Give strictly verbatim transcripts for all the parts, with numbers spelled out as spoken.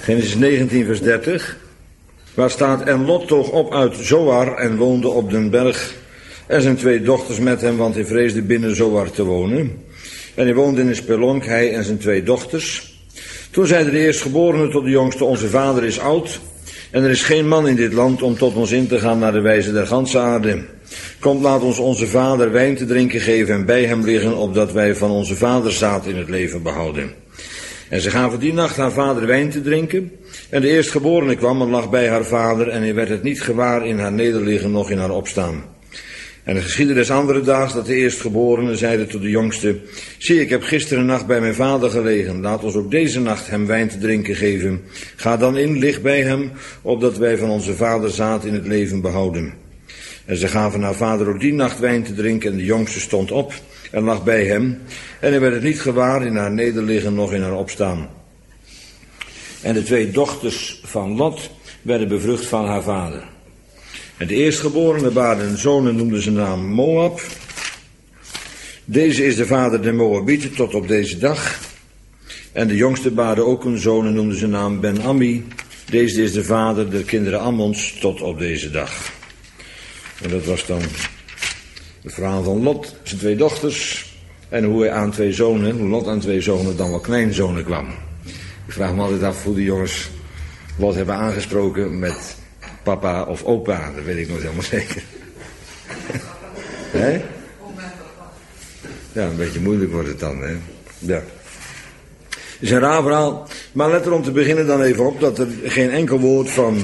Genesis negentien vers dertig. Waar staat: en Lot toog op uit Zoar en woonde op den berg. En zijn twee dochters met hem, want hij vreesde binnen Zoar te wonen. En hij woonde in een spelonk, hij en zijn twee dochters. Toen zeide de eerstgeborene tot de jongste: onze vader is oud. En er is geen man in dit land om tot ons in te gaan naar de wijze der ganse aarde. Komt, laat ons onze vader wijn te drinken geven en bij hem liggen, opdat wij van onze vader zaad in het leven behouden. En ze gaven die nacht haar vader wijn te drinken. En de eerstgeborene kwam en lag bij haar vader, en hij werd het niet gewaar in haar nederliggen, noch in haar opstaan. En het geschiedde des andere daags dat de eerstgeborene zeide tot de jongste: zie, ik heb gisteren nacht bij mijn vader gelegen, laat ons ook deze nacht hem wijn te drinken geven. Ga dan in, lig bij hem, opdat wij van onze vader zaad in het leven behouden. En ze gaven haar vader ook die nacht wijn te drinken, en de jongste stond op en lag bij hem. En hij werd het niet gewaar in haar nederliggen, noch in haar opstaan. En de twee dochters van Lot werden bevrucht van haar vader. En de eerstgeborene baarde een zoon en noemde zijn naam Moab. Deze is de vader der Moabieten tot op deze dag. En de jongste baarde ook een zoon en noemde zijn naam Ben-Ammi. Deze is de vader der kinderen Ammons tot op deze dag. En dat was dan het verhaal van Lot, zijn twee dochters. En hoe hij aan twee zonen, hoe Lot aan twee zonen dan wel kleinzonen kwam. Ik vraag me altijd af hoe die jongens Lot hebben aangesproken met papa of opa. Dat weet ik nooit helemaal zeker. Hè? Ja, een beetje moeilijk wordt het dan, hè. Ja. Het is een raar verhaal. Maar let er om te beginnen dan even op dat er geen enkel woord van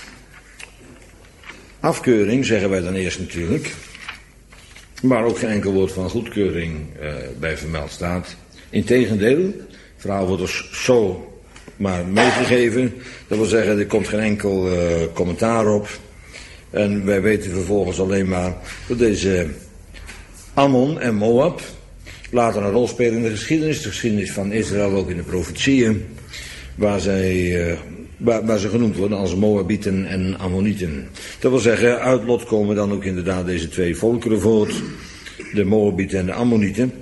afkeuring, zeggen wij dan eerst natuurlijk, maar ook geen enkel woord van goedkeuring uh, bij vermeld staat. Integendeel, het verhaal wordt dus zo maar meegegeven. Dat wil zeggen, er komt geen enkel uh, commentaar op. En wij weten vervolgens alleen maar dat deze Ammon en Moab later een rol spelen in de geschiedenis. De geschiedenis van Israël, ook in de profetieën, waar zij uh, Waar, waar ze genoemd worden als Moabieten en Ammonieten. Dat wil zeggen, uit Lot komen dan ook inderdaad deze twee volkeren voort. De Moabieten en de Ammonieten.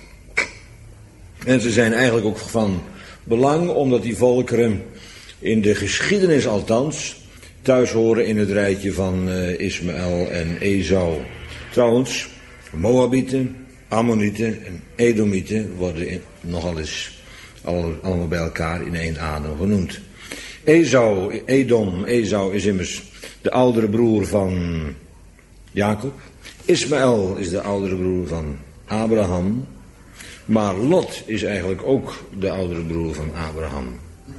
En ze zijn eigenlijk ook van belang, omdat die volkeren in de geschiedenis althans thuis horen in het rijtje van uh, Ismaël en Esau. Trouwens, Moabieten, Ammonieten en Edomieten worden in, nogal eens al, allemaal bij elkaar in één adem genoemd. Esau, Edom, Esau is immers de oudere broer van Jacob. Ismaël is de oudere broer van Abraham. Maar Lot is eigenlijk ook de oudere broer van Abraham.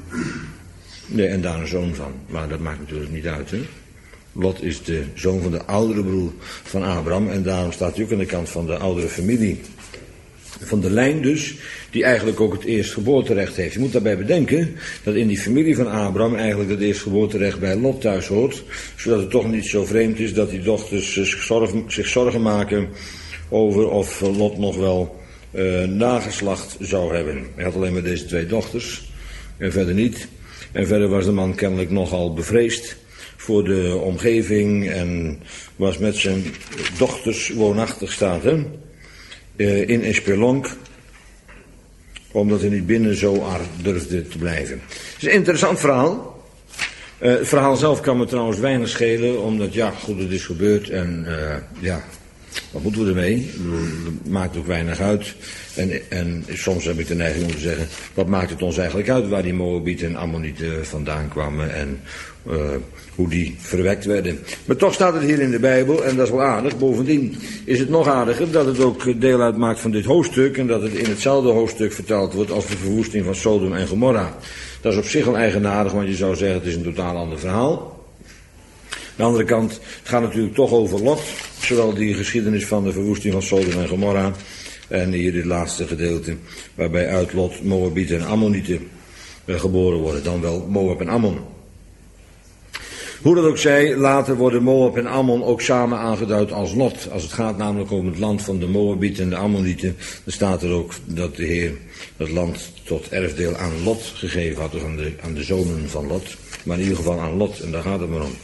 Nee, en daar een zoon van. Maar dat maakt natuurlijk niet uit, hè. Lot is de zoon van de oudere broer van Abraham. En daarom staat hij ook aan de kant van de oudere familie. Van de lijn dus, die eigenlijk ook het eerstgeboorterecht heeft. Je moet daarbij bedenken dat in die familie van Abraham eigenlijk het eerstgeboorterecht bij Lot thuis hoort. Zodat het toch niet zo vreemd is dat die dochters zich zorgen, zich zorgen maken over of Lot nog wel uh, nageslacht zou hebben. Hij had alleen maar deze twee dochters en verder niet. En verder was de man kennelijk nogal bevreesd voor de omgeving en was met zijn dochters woonachtig staat, hè? Uh, in een spelonk, omdat hij niet binnen Zoar durfde te blijven. Het is een interessant verhaal. Uh, het verhaal zelf kan me trouwens weinig schelen, omdat ja, goed, het is gebeurd en uh, ja, wat moeten we ermee? Het maakt ook weinig uit. En, en soms heb ik de neiging om te zeggen, wat maakt het ons eigenlijk uit waar die Moabieten en Ammonieten vandaan kwamen en uh, hoe die verwekt werden. Maar toch staat het hier in de Bijbel en dat is wel aardig. Bovendien is het nog aardiger dat het ook deel uitmaakt van dit hoofdstuk en dat het in hetzelfde hoofdstuk verteld wordt als de verwoesting van Sodom en Gomorra. Dat is op zich wel eigenaardig, want je zou zeggen het is een totaal ander verhaal. Aan de andere kant, het gaat natuurlijk toch over Lot, zowel die geschiedenis van de verwoesting van Sodom en Gomorra en hier dit laatste gedeelte waarbij uit Lot Moabieten en Ammonieten uh, geboren worden, dan wel Moab en Ammon. Hoe dat ook zij, later worden Moab en Ammon ook samen aangeduid als Lot. Als het gaat namelijk om het land van de Moabieten en de Ammonieten, dan staat er ook dat de Heer het land tot erfdeel aan Lot gegeven had, dus aan de, aan de zonen van Lot. Maar in ieder geval aan Lot, en daar gaat het maar om.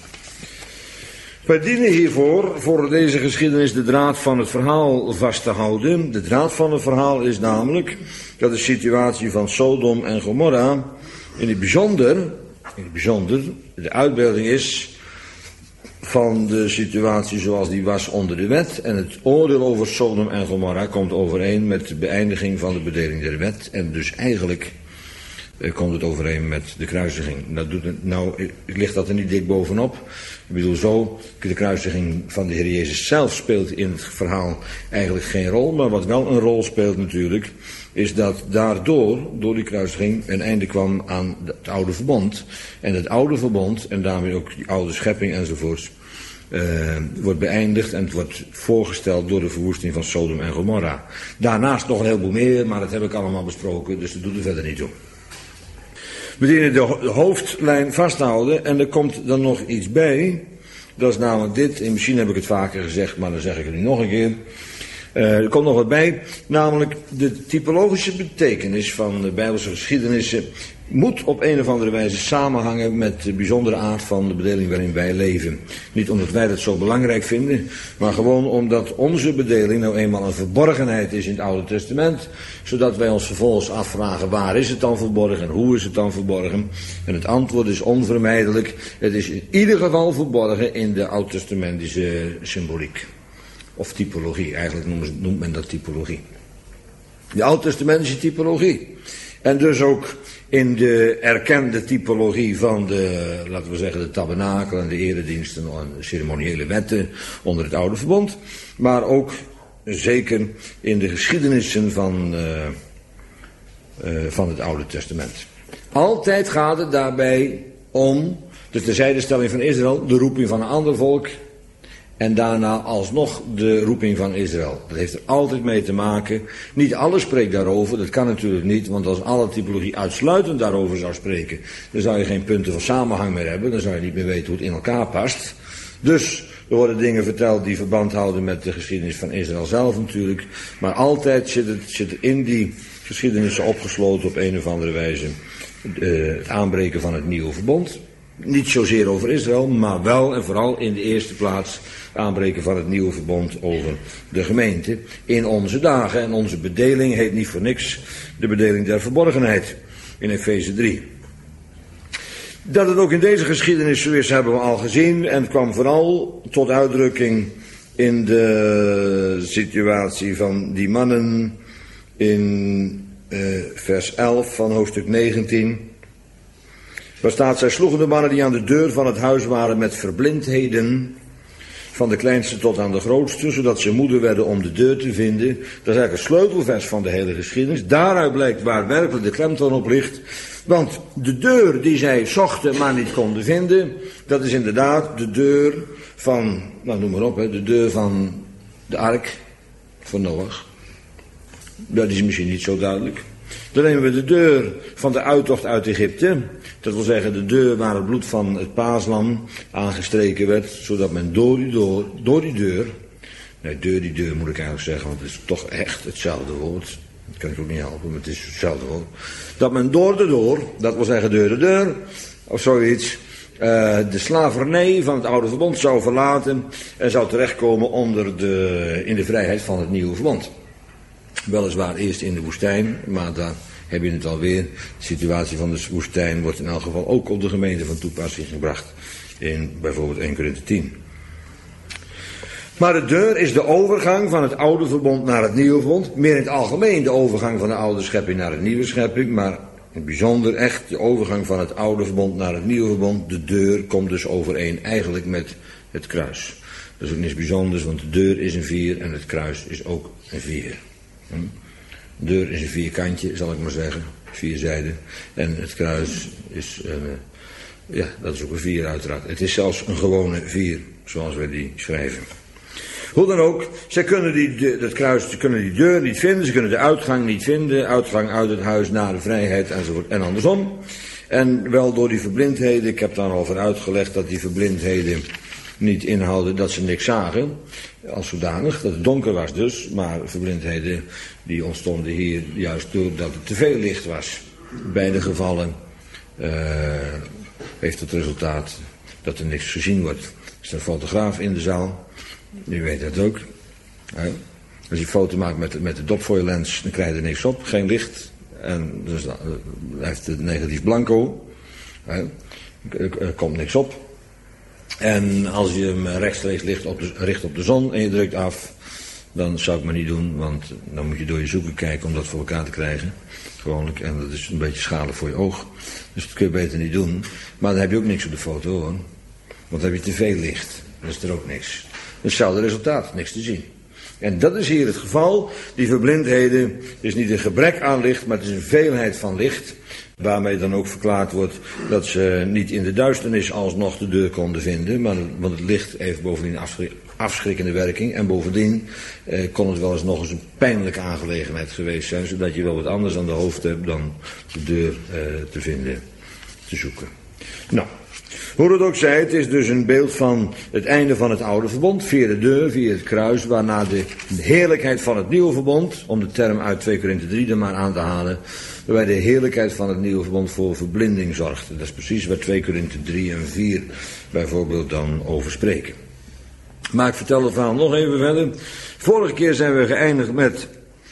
Wij dienen hiervoor, voor deze geschiedenis, de draad van het verhaal vast te houden. De draad van het verhaal is namelijk dat de situatie van Sodom en Gomorra in het bijzonder in het bijzonder de uitbeelding is van de situatie zoals die was onder de wet. En het oordeel over Sodom en Gomorra komt overeen met de beëindiging van de bedeling der wet. En dus eigenlijk eh, komt het overeen met de kruisiging. Dat doet het, nou, ik lig dat er niet dik bovenop. Ik bedoel zo, de kruisiging van de Heer Jezus zelf speelt in het verhaal eigenlijk geen rol. Maar wat wel een rol speelt natuurlijk, is dat daardoor, door die kruisiging, een einde kwam aan het oude verbond. En het oude verbond, en daarmee ook die oude schepping enzovoorts, uh, wordt beëindigd en het wordt voorgesteld door de verwoesting van Sodom en Gomorra. Daarnaast nog een heleboel meer, maar dat heb ik allemaal besproken, dus dat doet er verder niet toe. We dienen de hoofdlijn vasthouden en er komt dan nog iets bij. Dat is namelijk dit, en misschien heb ik het vaker gezegd, maar dan zeg ik het nu nog een keer. Uh, er komt nog wat bij, namelijk de typologische betekenis van de Bijbelse geschiedenissen moet op een of andere wijze samenhangen met de bijzondere aard van de bedeling waarin wij leven. Niet omdat wij dat zo belangrijk vinden, maar gewoon omdat onze bedeling nou eenmaal een verborgenheid is in het Oude Testament, zodat wij ons vervolgens afvragen waar is het dan verborgen en hoe is het dan verborgen. En het antwoord is onvermijdelijk, het is in ieder geval verborgen in de oud-testamentische symboliek. Of typologie, eigenlijk noemt men dat typologie. De oud-testamentische typologie. En dus ook in de erkende typologie van de, laten we zeggen, de tabernakel en de erediensten en de ceremoniële wetten onder het oude verbond. Maar ook zeker in de geschiedenissen van, uh, uh, van het Oude Testament. Altijd gaat het daarbij om de terzijdestelling van Israël, de roeping van een ander volk. En daarna alsnog de roeping van Israël. Dat heeft er altijd mee te maken. Niet alles spreekt daarover, dat kan natuurlijk niet. Want als alle typologie uitsluitend daarover zou spreken, dan zou je geen punten van samenhang meer hebben. Dan zou je niet meer weten hoe het in elkaar past. Dus er worden dingen verteld die verband houden met de geschiedenis van Israël zelf natuurlijk. Maar altijd zit het, zit er in die geschiedenissen opgesloten op een of andere wijze uh, het aanbreken van het nieuwe verbond. Niet zozeer over Israël, maar wel en vooral in de eerste plaats aanbreken van het nieuwe verbond over de gemeente in onze dagen. En onze bedeling heet niet voor niks de bedeling der verborgenheid in Efeze drie. Dat het ook in deze geschiedenis zo is, hebben we al gezien. En het kwam vooral tot uitdrukking in de situatie van die mannen in uh, vers elf van hoofdstuk negentien. Waar staat, zij sloegen de mannen die aan de deur van het huis waren met verblindheden, van de kleinste tot aan de grootste, zodat ze moede werden om de deur te vinden. Dat is eigenlijk een sleutelvers van de hele geschiedenis. Daaruit blijkt waar werkelijk de klemtoon op ligt. Want de deur die zij zochten maar niet konden vinden, dat is inderdaad de deur van, nou noem maar op, hè, de deur van de ark van Noach. Dat is misschien niet zo duidelijk. Dan nemen we de deur van de uittocht uit Egypte. Dat wil zeggen de deur waar het bloed van het paaslam aangestreken werd, zodat men door die, door, door die deur, nee, door die deur moet ik eigenlijk zeggen, want het is toch echt hetzelfde woord. Dat kan ik ook niet helpen, maar het is hetzelfde woord. Dat men door de door, dat wil zeggen deur de deur, of zoiets, uh, de slavernij van het oude verbond zou verlaten en zou terechtkomen onder de, in de vrijheid van het nieuwe verbond. Weliswaar eerst in de woestijn, maar daar heb je het alweer. De situatie van de woestijn wordt in elk geval ook op de gemeente van toepassing gebracht. In bijvoorbeeld eerste Korinthe tien. Maar de deur is de overgang van het oude verbond naar het nieuwe verbond. Meer in het algemeen de overgang van de oude schepping naar de nieuwe schepping. Maar in het bijzonder echt de overgang van het oude verbond naar het nieuwe verbond. De deur komt dus overeen eigenlijk met het kruis. Dat is ook niets bijzonders, want de deur is een vier en het kruis is ook een vier. De deur is een vierkantje, zal ik maar zeggen. Vier zijden. En het kruis is, uh, ja, dat is ook een vier uiteraard. Het is zelfs een gewone vier, zoals we die schrijven. Hoe dan ook, zij kunnen die, de, dat kruis, ze kunnen die deur niet vinden, ze kunnen de uitgang niet vinden, uitgang uit het huis naar de vrijheid enzovoort en andersom. En wel door die verblindheden, ik heb daar al van uitgelegd dat die verblindheden niet inhouden dat ze niks zagen, als zodanig, dat het donker was dus, maar verblindheden die ontstonden hier juist doordat het te veel licht was. In beide gevallen uh, heeft het resultaat dat er niks gezien wordt. Er is een fotograaf in de zaal, u weet dat ook. Ja. Als je een foto maakt met, met de dopfoil-lens, dan krijg je er niks op, geen licht. En dus, uh, hij heeft het negatief blanco. Hè? Er komt niks op. En als je hem rechtstreeks richt op, de, richt op de zon en je drukt af, dan zou ik maar niet doen, want dan moet je door je zoeken kijken om dat voor elkaar te krijgen. Gewoonlijk, en dat is een beetje schadelijk voor je oog. Dus dat kun je beter niet doen. Maar dan heb je ook niks op de foto hoor. Want dan heb je te veel licht. Dan is er ook niks. Hetzelfde resultaat, niks te zien. En dat is hier het geval. Die verblindheden is niet een gebrek aan licht, maar het is een veelheid van licht. Waarmee dan ook verklaard wordt dat ze niet in de duisternis alsnog de deur konden vinden. Maar, want het licht heeft bovendien afschrik, afschrikkende werking. En bovendien eh, kon het wel eens nog eens een pijnlijke aangelegenheid geweest zijn. Zodat je wel wat anders aan de hoofd hebt dan de deur eh, te vinden, te zoeken. Nou, hoe het ook zij, het is dus een beeld van het einde van het oude verbond. Via de deur, via het kruis, waarna de heerlijkheid van het nieuwe verbond, om de term uit twee Korinthe drie er maar aan te halen, waarbij de heerlijkheid van het nieuwe verbond voor verblinding zorgt. Dat is precies waar twee Korinthe drie en vier bijvoorbeeld dan over spreken. Maar ik vertel het verhaal nog even verder. Vorige keer zijn we geëindigd met,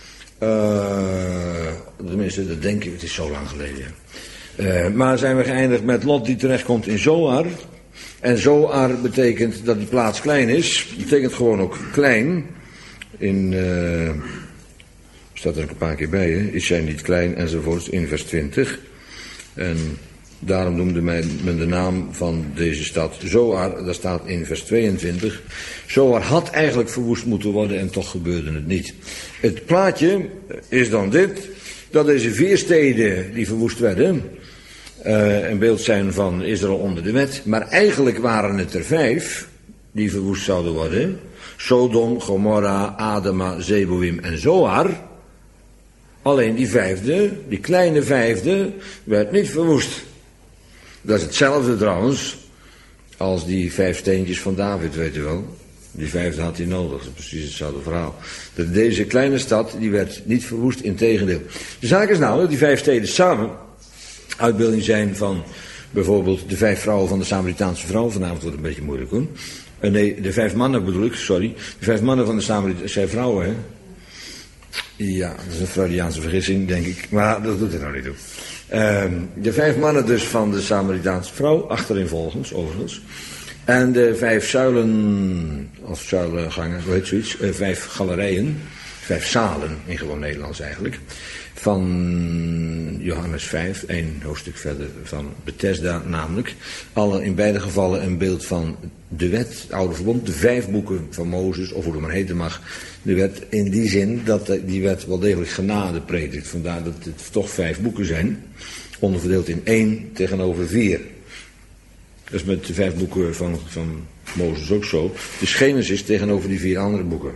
uh, tenminste dat denk ik, het is zo lang geleden. Uh, maar zijn we geëindigd met Lot die terechtkomt in Zoar. En Zoar betekent dat die plaats klein is. Betekent gewoon ook klein. In, uh, staat er ook een paar keer bij, hè? Is zij niet klein enzovoorts in vers twintig. En daarom noemde men de naam van deze stad Zoar. Dat staat in vers tweeëntwintig. Zoar had eigenlijk verwoest moeten worden en toch gebeurde het niet. Het plaatje is dan dit. Dat deze vier steden die verwoest werden, uh, een beeld zijn van Israël onder de wet. Maar eigenlijk waren het er vijf die verwoest zouden worden. Sodom, Gomorra, Adama, Zeboim en Zoar. Alleen die vijfde, die kleine vijfde, werd niet verwoest. Dat is hetzelfde trouwens als die vijf steentjes van David, weet u wel. Die vijfde had hij nodig, dat is precies hetzelfde verhaal. Dat deze kleine stad, die werd niet verwoest, integendeel. De zaak is nou dat die vijf steden samen uitbeelding zijn van bijvoorbeeld de vijf vrouwen van de Samaritaanse vrouw. Vanavond wordt het een beetje moeilijk hoor. Uh, nee, de vijf mannen bedoel ik, sorry. De vijf mannen van de Samaritaanse, zijn vrouwen hè. Ja, dat is een Freudiaanse vergissing, denk ik. Maar dat doet er nou niet toe. Uh, de vijf mannen dus van de Samaritaanse vrouw, achtereenvolgens overigens. En de vijf zuilen, of zuilengangen, hoe heet zoiets, uh, vijf galerijen, vijf zalen in gewoon Nederlands eigenlijk, van Johannes vijf, één hoofdstuk verder van Bethesda namelijk. Alle in beide gevallen een beeld van de wet, het oude verbond, de vijf boeken van Mozes, of hoe het maar heten mag. De wet in die zin dat die wet wel degelijk genade predikt, vandaar dat het toch vijf boeken zijn, onderverdeeld in één tegenover vier. Dat is met de vijf boeken van, van Mozes ook zo. De Genesis tegenover die vier andere boeken.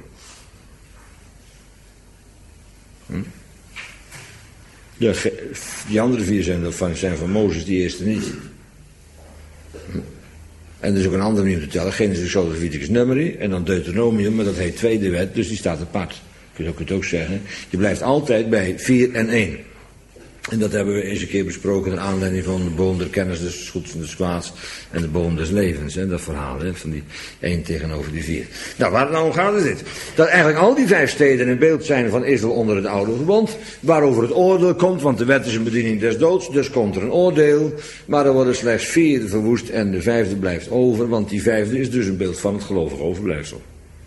Hm? Ja, die andere vier zijn van, zijn van Mozes, die eerste niet. Hm? En er is ook een andere manier om te tellen. Genesis, Exodus, Leviticus, Numeri. En dan Deuteronomium, maar dat heet tweede wet, dus die staat apart. Kun je ook het ook zeggen. Je blijft altijd bij vier en één. En dat hebben we eens een keer besproken naar aanleiding van de boom der kennis des goeds en des kwaads en de boom des levens. Hè, dat verhaal hè, van die één tegenover die vier. Nou, waar het nou om gaat is dit. Dat eigenlijk al die vijf steden een beeld zijn van Israël onder het oude verbond. Waarover het oordeel komt, want de wet is een bediening des doods. Dus komt er een oordeel. Maar er worden slechts vier verwoest en de vijfde blijft over. Want die vijfde is dus een beeld van het gelovige overblijfsel.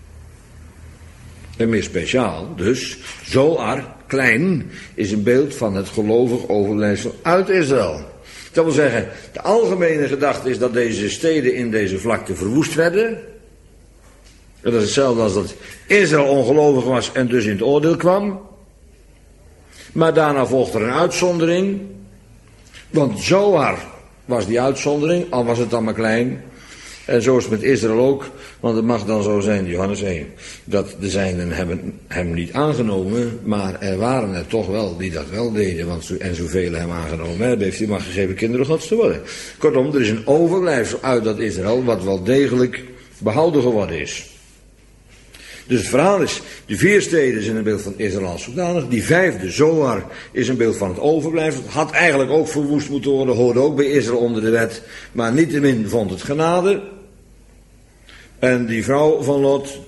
En meer speciaal, dus, Zoar, klein, is een beeld van het gelovig overblijfsel uit Israël. Dat wil zeggen, de algemene gedachte is dat deze steden in deze vlakte verwoest werden. Dat is hetzelfde als dat Israël ongelovig was en dus in het oordeel kwam. Maar daarna volgt er een uitzondering. Want Zoar was die uitzondering, al was het dan maar klein. En zo is het met Israël ook, want het mag dan zo zijn, Johannes één, dat de zijnen hebben hem niet aangenomen, maar er waren er toch wel die dat wel deden, want en zoveel hem aangenomen hebben, heeft hij maar gegeven kinderen Gods te worden. Kortom, er is een overblijfsel uit dat Israël, wat wel degelijk behouden geworden is. Dus het verhaal is, de vier steden zijn een beeld van Israël als zodanig. Die vijfde, Zoar, is een beeld van het overblijfsel. Het had eigenlijk ook verwoest moeten worden, hoorde ook bij Israël onder de wet. Maar niettemin vond het genade. En die vrouw van Lot,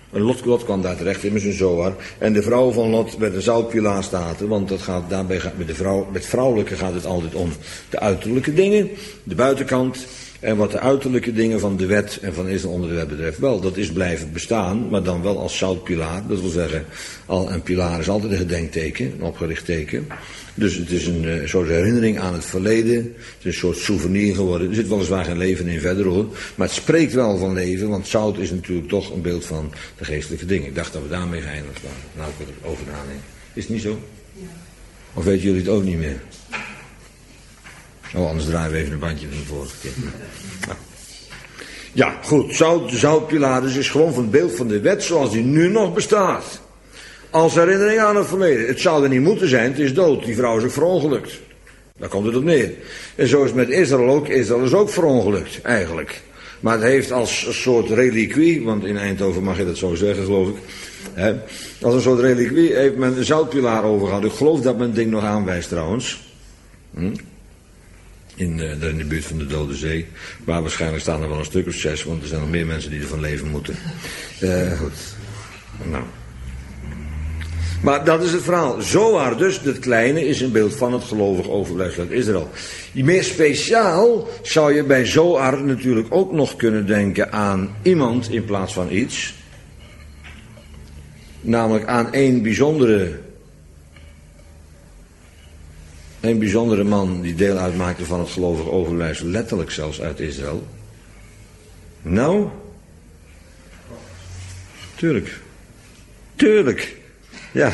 En Lot, Lot kwam daar terecht in met zijn Zoar. En de vrouw van Lot werd een zoutpilaar staat. Want dat gaat, daarbij gaat met de vrouw, met vrouwelijke gaat het altijd om de uiterlijke dingen. De buitenkant. En wat de uiterlijke dingen van de wet en van Israël onder de wet betreft. Wel, dat is blijven bestaan. Maar dan wel als zoutpilaar. Dat wil zeggen, al een pilaar is altijd een gedenkteken. Een opgericht teken. Dus het is een uh, soort herinnering aan het verleden. Het is een soort souvenir geworden. Er zit weliswaar geen leven in verder hoor. Maar het spreekt wel van leven. Want zout is natuurlijk toch een beeld van de geestelijke dingen. Ik dacht dat we daarmee geëindigd waren. Nou, ik wil het over nadenken. Is het niet zo? Ja. Of weten jullie het ook niet meer? Oh, anders draaien we even een bandje van de vorige keer. Nou. Ja, goed. Zout, de zoutpilaar dus is gewoon van het beeld van de wet zoals die nu nog bestaat. Als herinnering aan het verleden. Het zou er niet moeten zijn, het is dood. Die vrouw is ook verongelukt. Daar komt het op neer. En zo is het met Israël ook. Israël is ook verongelukt, eigenlijk. Maar het heeft als een soort reliquie, want in Eindhoven mag je dat zo zeggen, geloof ik. Hè, als een soort reliquie heeft men een zoutpilaar overgehouden. Ik geloof dat men het ding nog aanwijst trouwens. Hm? In, uh, daar in de buurt van de Dode Zee. Waar waarschijnlijk staan er wel een stuk of zes, want er zijn nog meer mensen die ervan leven moeten. Uh, goed. Nou. Maar dat is het verhaal. Zoar dus, dat kleine, is een beeld van het gelovig overblijfsel uit Israël. Meer speciaal zou je bij Zoar natuurlijk ook nog kunnen denken aan iemand in plaats van iets. Namelijk aan één bijzondere, een bijzondere man die deel uitmaakte van het gelovig overblijfsel, letterlijk zelfs uit Israël. Nou, tuurlijk. Tuurlijk. Ja.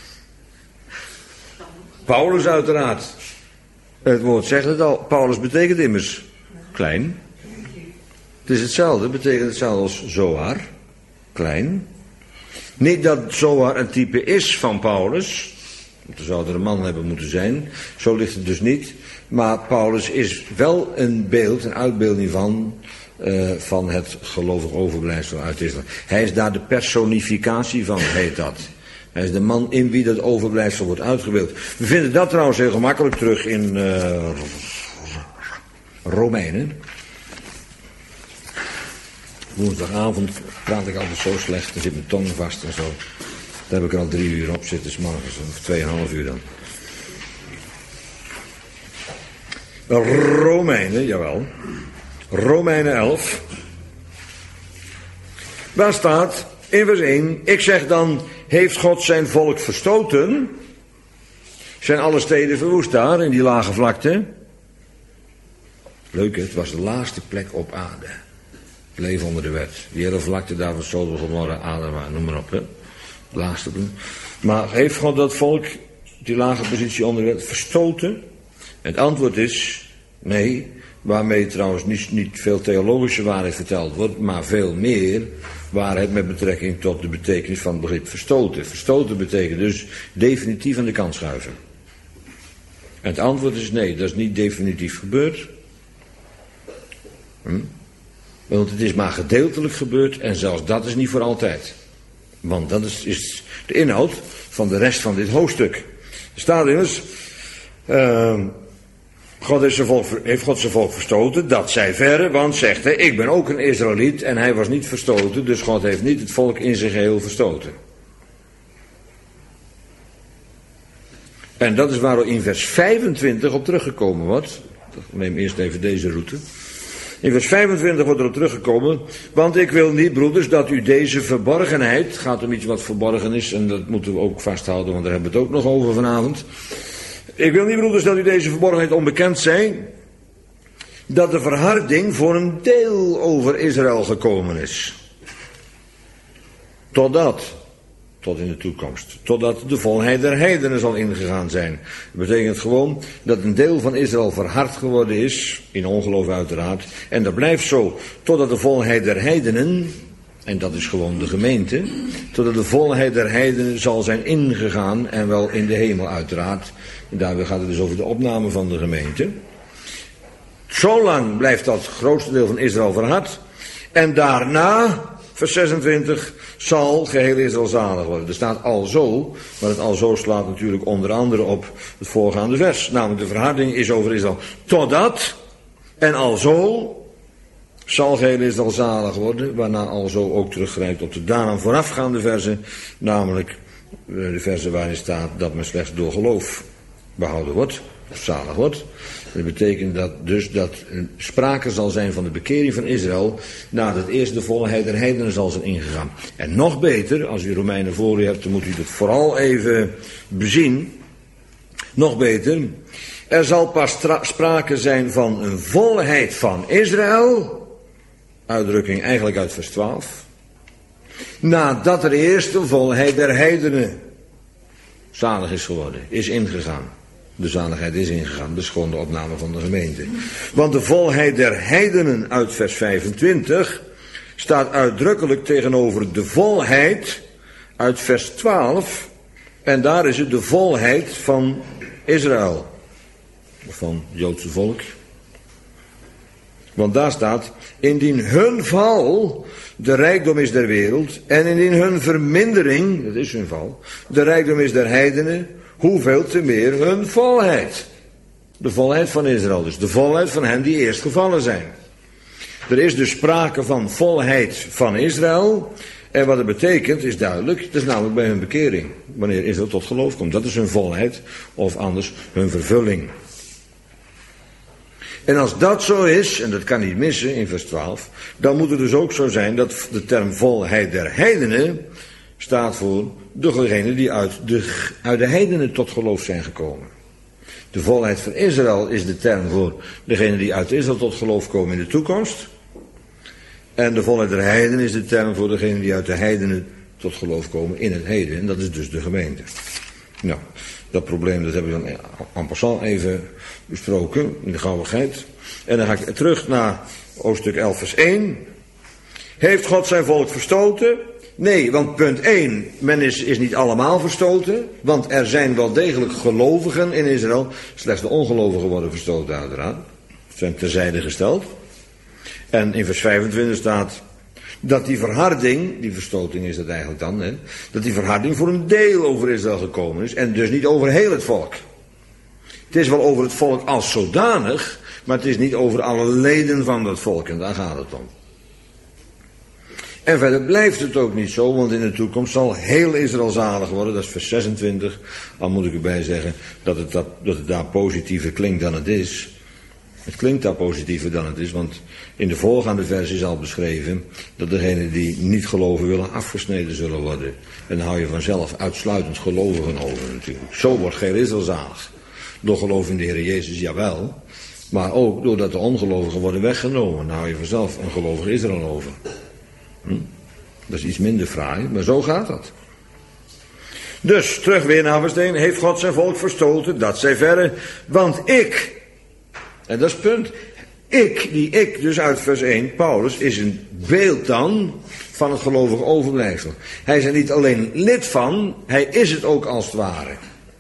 Paulus uiteraard. Het woord zegt het al. Paulus betekent immers klein. Het is hetzelfde. Het betekent hetzelfde als Zoar. Klein. Niet dat Zoar een type is van Paulus. Want dan zou er een man hebben moeten zijn. Zo ligt het dus niet. Maar Paulus is wel een beeld, een uitbeelding van... Uh, van het gelovig overblijfsel uit Israël. Hij is daar de personificatie van, heet dat. Hij is de man in wie dat overblijfsel wordt uitgebeeld. We vinden dat trouwens heel gemakkelijk terug in uh, Romeinen. Woensdagavond praat ik altijd zo slecht, dan zit mijn tong vast en zo. Daar heb ik er al drie uur op zitten, 's morgens, of tweeënhalf uur dan. Romeinen, jawel. Romeinen elf. Waar staat in vers één. Ik zeg dan, heeft God zijn volk verstoten? Zijn alle steden verwoest daar in die lage vlakte? Leuk, het was de laatste plek op aarde. Het leven onder de wet. Die hele vlakte daar van Sodom, Gomorra, Adama, noem maar op. Hè? De laagste. Maar heeft God dat volk, die lage positie onder de wet, verstoten? Het antwoord is nee. Waarmee trouwens niet, niet veel theologische waarheid verteld wordt, maar veel meer waarheid met betrekking tot de betekenis van het begrip verstoten. Verstoten betekent dus definitief aan de kant schuiven. En het antwoord is nee, dat is niet definitief gebeurd. Hm? Want het is maar gedeeltelijk gebeurd en zelfs dat is niet voor altijd. Want dat is, is de inhoud van de rest van dit hoofdstuk. Er staat immers... Uh, God heeft, zijn volk, heeft God zijn volk verstoten, dat zij verre, want zegt hij, ik ben ook een Israëliet en hij was niet verstoten, dus God heeft niet het volk in zijn geheel verstoten. En dat is waar we in vers vijfentwintig op teruggekomen wordt. Ik neem eerst even deze route. In vers vijfentwintig wordt erop teruggekomen, want ik wil niet, broeders, dat u deze verborgenheid, het gaat om iets wat verborgen is en dat moeten we ook vasthouden, want daar hebben we het ook nog over vanavond. Ik wil niet, broeders, dat u deze verborgenheid onbekend zijn, dat de verharding voor een deel over Israël gekomen is. Totdat, tot in de toekomst, totdat de volheid der heidenen zal ingegaan zijn. Dat betekent gewoon dat een deel van Israël verhard geworden is, in ongeloof uiteraard, en dat blijft zo, totdat de volheid der heidenen, en dat is gewoon de gemeente, totdat de volheid der heidenen zal zijn ingegaan, en wel in de hemel uiteraard. En daarbij gaat het dus over de opname van de gemeente. Zolang blijft dat grootste deel van Israël verhard. En daarna, vers zesentwintig, zal geheel Israël zalig worden. Er staat alzo, maar het alzo slaat natuurlijk onder andere op het voorgaande vers. Namelijk de verharding is over Israël. Totdat, en alzo, zal geheel Israël zalig worden, waarna alzo ook teruggrijpt op de daaraan voorafgaande verzen, namelijk de verzen waarin staat dat men slechts door geloof behouden wordt, of zalig wordt. Dat betekent dat dus dat er sprake zal zijn van de bekering van Israël, nadat eerst de volheid der heidenen zal zijn ingegaan. En nog beter, als u Romeinen voor u hebt, dan moet u dat vooral even bezien. Nog beter, er zal pas sprake zijn van een volheid van Israël, uitdrukking eigenlijk uit vers twaalf, nadat er eerst de volheid der heidenen zalig is geworden, is ingegaan. De zaligheid is ingegaan, dat is gewoon de opname van de gemeente. Want de volheid der heidenen uit vers vijfentwintig staat uitdrukkelijk tegenover de volheid uit vers twaalf. En daar is het de volheid van Israël. Of van het Joodse volk. Want daar staat, indien hun val de rijkdom is der wereld, en indien hun vermindering, dat is hun val, de rijkdom is der heidenen, hoeveel te meer hun volheid. De volheid van Israël, dus de volheid van hen die eerst gevallen zijn. Er is dus sprake van volheid van Israël. En wat het betekent is duidelijk, het is namelijk bij hun bekering. Wanneer Israël tot geloof komt, dat is hun volheid, of anders hun vervulling. En als dat zo is, en dat kan niet missen in vers twaalf, dan moet het dus ook zo zijn dat de term volheid der heidenen staat voor degenen die uit de, uit de heidenen tot geloof zijn gekomen. De volheid van Israël is de term voor degenen die uit Israël tot geloof komen in de toekomst. En de volheid der heidenen is de term voor degenen die uit de heidenen tot geloof komen in het heden. En dat is dus de gemeente. Nou, dat probleem dat hebben we dan en passant even besproken in de gauwigheid. En dan ga ik terug naar hoofdstuk elf vers één. Heeft God zijn volk verstoten? Nee, want punt één, men is, is niet allemaal verstoten. Want er zijn wel degelijk gelovigen in Israël. Slechts de ongelovigen worden verstoten uiteraard. Ze zijn terzijde gesteld. En in vers vijfentwintig staat dat die verharding, die verstoting is dat eigenlijk dan, hè, dat die verharding voor een deel over Israël gekomen is en dus niet over heel het volk. Het is wel over het volk als zodanig, maar het is niet over alle leden van dat volk en daar gaat het om. En verder blijft het ook niet zo, want in de toekomst zal heel Israël zalig worden, dat is vers zesentwintig. Al moet ik erbij zeggen dat het, dat, dat het daar positiever klinkt dan het is. Het klinkt daar positiever dan het is, want in de voorgaande versie is al beschreven dat degenen die niet geloven willen afgesneden zullen worden. En dan hou je vanzelf uitsluitend gelovigen over natuurlijk. Zo wordt geheel Israël zalig. Door geloof in de Heer Jezus, jawel. Maar ook doordat de ongelovigen worden weggenomen. Dan hou je vanzelf een gelovig Israël over. Hm? Dat is iets minder fraai, maar zo gaat dat. Dus, terug weer naar vers één. Heeft God zijn volk verstoten? Dat zij verre. Want ik... En dat is het punt. Ik, die ik, dus uit vers één, Paulus, is een beeld dan van het gelovige overblijfsel. Hij is er niet alleen lid van, hij is het ook als het ware.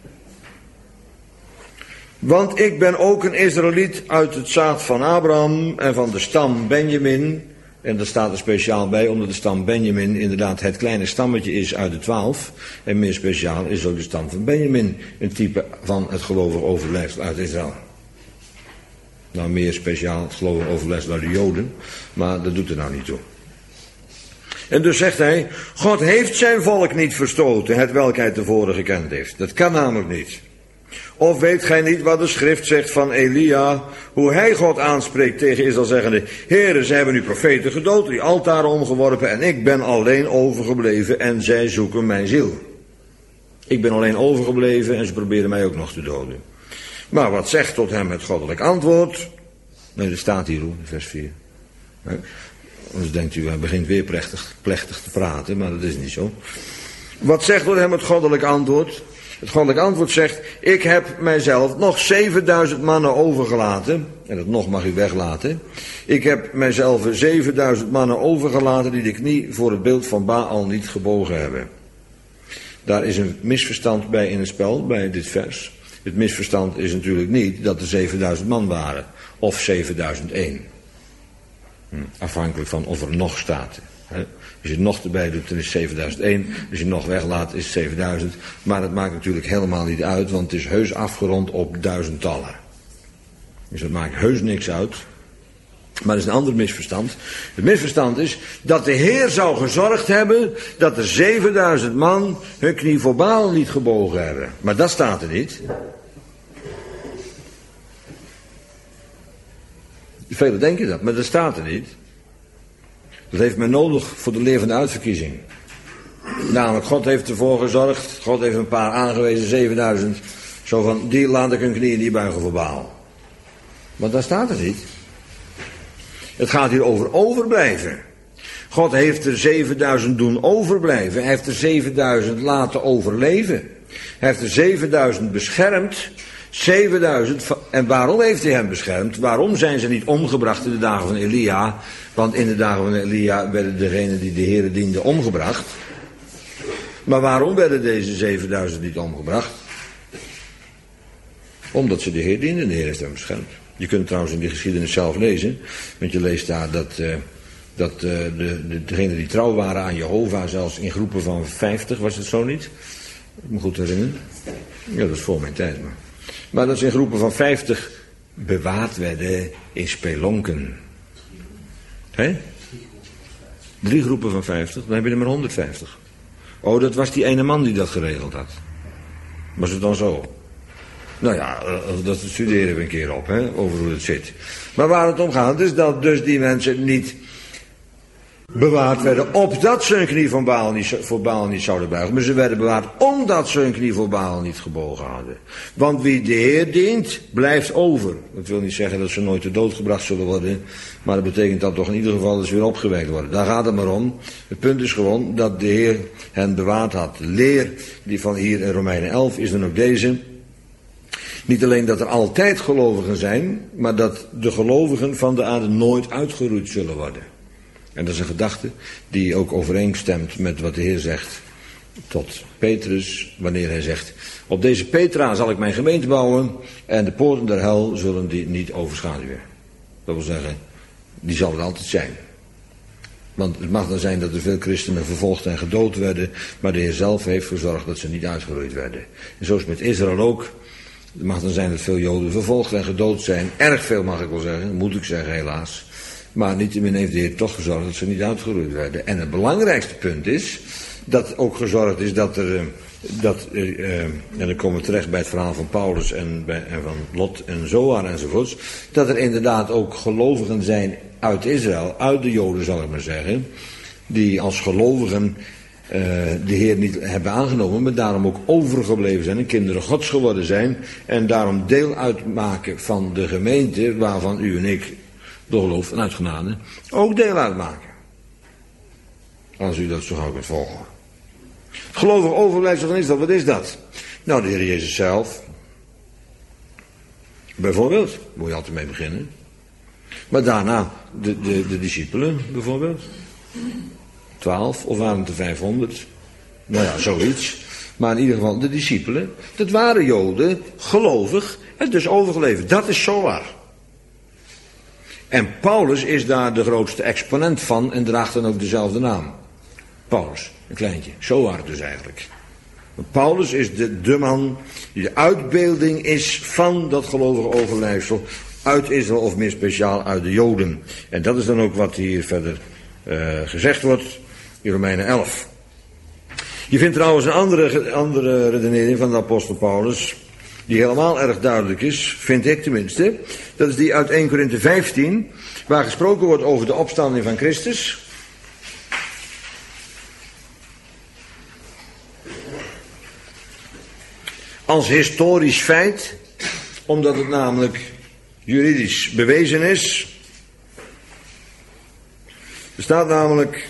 Want ik ben ook een Israëliet uit het zaad van Abraham en van de stam Benjamin. En dat staat er speciaal bij, omdat de stam Benjamin inderdaad het kleine stammetje is uit de twaalf. En meer speciaal is ook de stam van Benjamin een type van het gelovige overblijfsel uit Israël. Nou, meer speciaal het gelovig overblijfsel uit de Joden, maar dat doet er nou niet toe. En dus zegt hij, God heeft zijn volk niet verstoten, het welk hij tevoren gekend heeft. Dat kan namelijk niet. Of weet gij niet wat de schrift zegt van Elia, hoe hij God aanspreekt tegen Israël zeggende, Heere, zij hebben uw profeten gedood, die altaren omgeworpen, en ik ben alleen overgebleven en zij zoeken mijn ziel. Ik ben alleen overgebleven en ze proberen mij ook nog te doden. Maar wat zegt tot hem het goddelijk antwoord? Nee, dat staat hier in vers vier. Dus denkt u, hij begint weer plechtig, plechtig te praten, maar dat is niet zo. Wat zegt tot hem het goddelijk antwoord? Het goddelijk antwoord zegt, ik heb mijzelf nog zevenduizend mannen overgelaten. En dat nog mag u weglaten. Ik heb mijzelf zevenduizend mannen overgelaten die de knie voor het beeld van Baal niet gebogen hebben. Daar is een misverstand bij in het spel, bij dit vers. Het misverstand is natuurlijk niet dat er zevenduizend man waren. Of zevenduizend één. Hm, afhankelijk van of er nog staat. Hè. Als je het nog erbij doet, dan is zevenduizend één. Als je het nog weglaat, is het zevenduizend. Maar dat maakt natuurlijk helemaal niet uit, want het is heus afgerond op duizendtallen. Dus dat maakt heus niks uit. Maar dat is een ander misverstand. Het misverstand is dat de Heer zou gezorgd hebben dat er zevenduizend man hun knie voor Baal niet gebogen hebben. Maar dat staat er niet. Velen denken dat, maar dat staat er niet. Dat heeft men nodig voor de levende uitverkiezing. Namelijk, God heeft ervoor gezorgd. God heeft een paar aangewezen, zevenduizend. Zo van, die laat ik hun knieën niet buigen voor Baal. Maar dat staat er niet. Het gaat hier over overblijven. God heeft er zevenduizend doen overblijven. Hij heeft er zevenduizend laten overleven. Hij heeft er zevenduizend beschermd. zevenduizend. En waarom heeft hij hen beschermd? Waarom zijn ze niet omgebracht in de dagen van Elia? Want in de dagen van Elia werden degenen die de Heere dienden omgebracht. Maar waarom werden deze zevenduizend niet omgebracht? Omdat ze de Heer dienden en de Heer heeft hen beschermd. Je kunt trouwens in die geschiedenis zelf lezen. Want je leest daar dat, uh, dat uh, de, de, degenen die trouw waren aan Jehovah, zelfs in groepen van vijftig, was het zo niet? Ik me goed herinneren. Ja, dat is voor mijn tijd. Maar, maar dat ze in groepen van vijftig bewaard werden in spelonken. Hé? Drie groepen van vijftig, dan heb je er maar honderdvijftig. Oh, dat was die ene man die dat geregeld had. Was het dan zo? Nou ja, dat studeren we een keer op, hè, over hoe het zit. Maar waar het om gaat is dat dus die mensen niet bewaard werden opdat ze hun knie voor Baal niet, voor Baal niet zouden buigen. Maar ze werden bewaard omdat ze hun knie voor Baal niet gebogen hadden. Want wie de Heer dient, blijft over. Dat wil niet zeggen dat ze nooit ter dood gebracht zullen worden. Maar dat betekent dat toch in ieder geval dat ze weer opgewekt worden. Daar gaat het maar om. Het punt is gewoon dat de Heer hen bewaard had. De leer die van hier in Romeinen elf is dan ook deze. Niet alleen dat er altijd gelovigen zijn, maar dat de gelovigen van de aarde nooit uitgeroeid zullen worden. En dat is een gedachte die ook overeenstemt met wat de Heer zegt tot Petrus, wanneer hij zegt: op deze Petra zal ik mijn gemeente bouwen en de poorten der hel zullen die niet overschaduwen. Dat wil zeggen, die zal er altijd zijn. Want het mag dan zijn dat er veel christenen vervolgd en gedood werden, maar de Heer zelf heeft gezorgd dat ze niet uitgeroeid werden. En zo is het met Israël ook. Het mag dan zijn dat veel Joden vervolgd en gedood zijn. Erg veel mag ik wel zeggen, moet ik zeggen helaas. Maar niettemin heeft de Heer toch gezorgd dat ze niet uitgeroeid werden. En het belangrijkste punt is dat ook gezorgd is dat er, dat, uh, en dan komen we terecht bij het verhaal van Paulus en, bij, en van Lot en Zoar enzovoorts, dat er inderdaad ook gelovigen zijn uit Israël, uit de Joden zal ik maar zeggen, die als gelovigen uh, de Heer niet hebben aangenomen, maar daarom ook overgebleven zijn en kinderen Gods geworden zijn en daarom deel uitmaken van de gemeente waarvan u en ik door geloof en uit genade ook deel uitmaken. Als u dat zo gauw kunt volgen. Gelovig overblijfsel van Israël, wat is dat? Nou, de Heer Jezus zelf. Bijvoorbeeld, moet je altijd mee beginnen. Maar daarna de, de, de discipelen, bijvoorbeeld. Twaalf, of waren het er vijfhonderd? Nou ja, zoiets. Maar in ieder geval, de discipelen, dat waren Joden, gelovig, en dus overgeleverd. Dat is zo waar. En Paulus is daar de grootste exponent van en draagt dan ook dezelfde naam. Paulus, een kleintje. Zo waar het dus eigenlijk. Paulus is de, de man die de uitbeelding is van dat gelovige overlijfsel uit Israël of meer speciaal uit de Joden. En dat is dan ook wat hier verder uh, gezegd wordt in Romeinen elf. Je vindt trouwens een andere, andere redenering van de apostel Paulus, die helemaal erg duidelijk is, vind ik tenminste. Dat is die uit eerste Korinthe vijftien, waar gesproken wordt over de opstanding van Christus. Als historisch feit, omdat het namelijk juridisch bewezen is. Er staat namelijk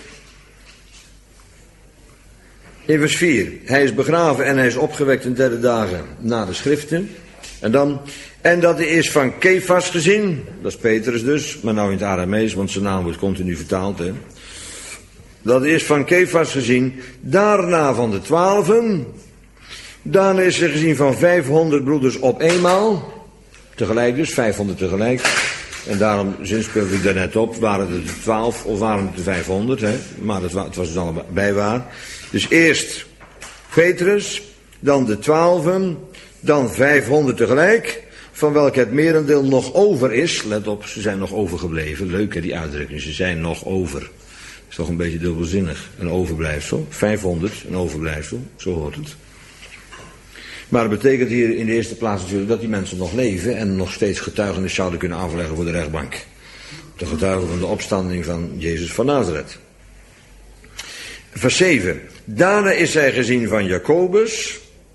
in vers vier, hij is begraven en hij is opgewekt in derde dagen na de schriften. En dan, en dat hij is van Kefas gezien, dat is Petrus dus, maar nou in het Aramees, want zijn naam wordt continu vertaald, hè. Dat hij is van Kefas gezien, daarna van de twaalfen, daarna is er gezien van vijfhonderd broeders op eenmaal, tegelijk dus, vijfhonderd tegelijk. En daarom zinspeelde ik daar net op, waren het de twaalf of waren het de vijfhonderd, hè? Maar het, het was dus allebei waar. Dus eerst Petrus, dan de twaalfen, dan vijfhonderd tegelijk. van welke het merendeel nog over is. Let op, ze zijn nog overgebleven. Leuk hè, die uitdrukking, ze zijn nog over. Is toch een beetje dubbelzinnig, een overblijfsel. vijfhonderd, een overblijfsel, zo hoort het. Maar dat betekent hier in de eerste plaats natuurlijk dat die mensen nog leven en nog steeds getuigenis zouden kunnen afleggen voor de rechtbank. De getuigen van de opstanding van Jezus van Nazareth. Vers zeven. Daarna is zij gezien van Jacobus.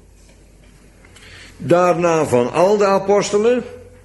Daarna van al de apostelen.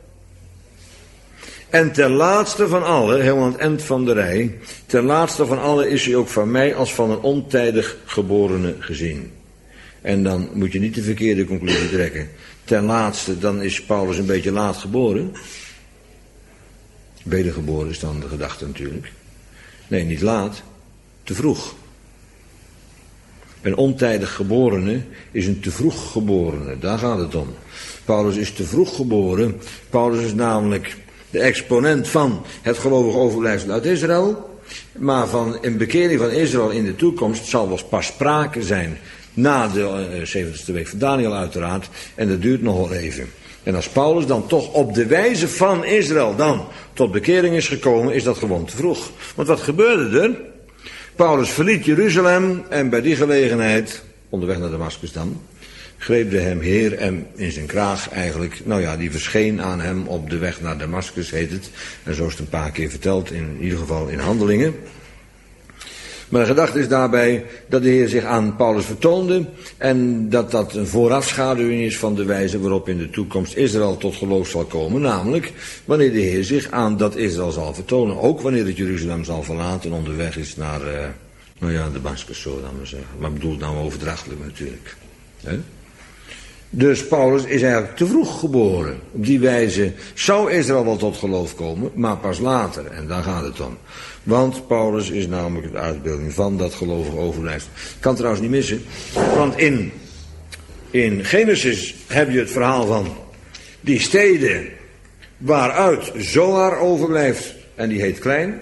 En ter laatste van allen, helemaal aan het eind van de rij, ter laatste van allen is hij ook van mij als van een ontijdig geborene gezien. En dan moet je niet de verkeerde conclusie trekken. Ten laatste, dan is Paulus een beetje laat geboren. Wedergeboren is dan de gedachte natuurlijk. Nee, niet laat, te vroeg. Een ontijdig geborene is een te vroeg geborene, daar gaat het om. Paulus is te vroeg geboren. Paulus is namelijk de exponent van het gelovig overblijfsel uit Israël. Maar van een bekering van Israël in de toekomst zal wel pas sprake zijn. Na de zeventigste week van Daniel uiteraard. En dat duurt nog wel even. En als Paulus dan toch op de wijze van Israël dan tot bekering is gekomen, is dat gewoon te vroeg. Want wat gebeurde er? Paulus verliet Jeruzalem en bij die gelegenheid, onderweg naar Damascus dan, greep de hem Heer hem in zijn kraag eigenlijk. Nou ja, die verscheen aan hem op de weg naar Damascus, heet het. En zo is het een paar keer verteld, in ieder geval in Handelingen. Maar de gedachte is daarbij dat de Heer zich aan Paulus vertoonde en dat dat een voorafschaduwing is van de wijze waarop in de toekomst Israël tot geloof zal komen. Namelijk wanneer de Heer zich aan dat Israël zal vertonen. Ook wanneer het Jeruzalem zal verlaten en onderweg is naar, uh, nou ja, Damascus, zo dan maar zeggen. Maar bedoel nou overdrachtelijk natuurlijk. He? Dus Paulus is eigenlijk te vroeg geboren. Op die wijze zou Israël wel tot geloof komen, maar pas later. En daar gaat het om. Want Paulus is namelijk de uitbeelding van dat gelovig overblijfsel. Kan trouwens niet missen. Want in, in Genesis heb je het verhaal van die steden waaruit Zoar overblijft. En die heet Klein.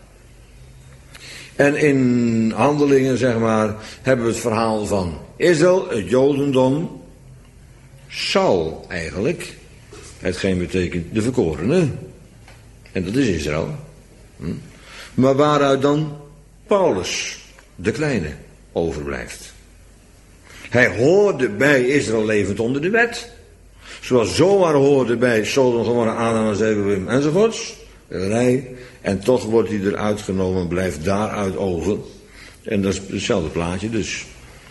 En in Handelingen, zeg maar, hebben we het verhaal van Israël, het Jodendom. Saul eigenlijk. Hetgeen betekent de verkorene. En dat is Israël. Hm. Maar waaruit dan Paulus, de kleine, overblijft. Hij hoorde bij Israël levend onder de wet. Zoals Zoar hoorde bij Sodom, Gomorra, Adam en Zeboim enzovoorts. En toch wordt hij eruit genomen, blijft daaruit over. En dat is hetzelfde plaatje dus.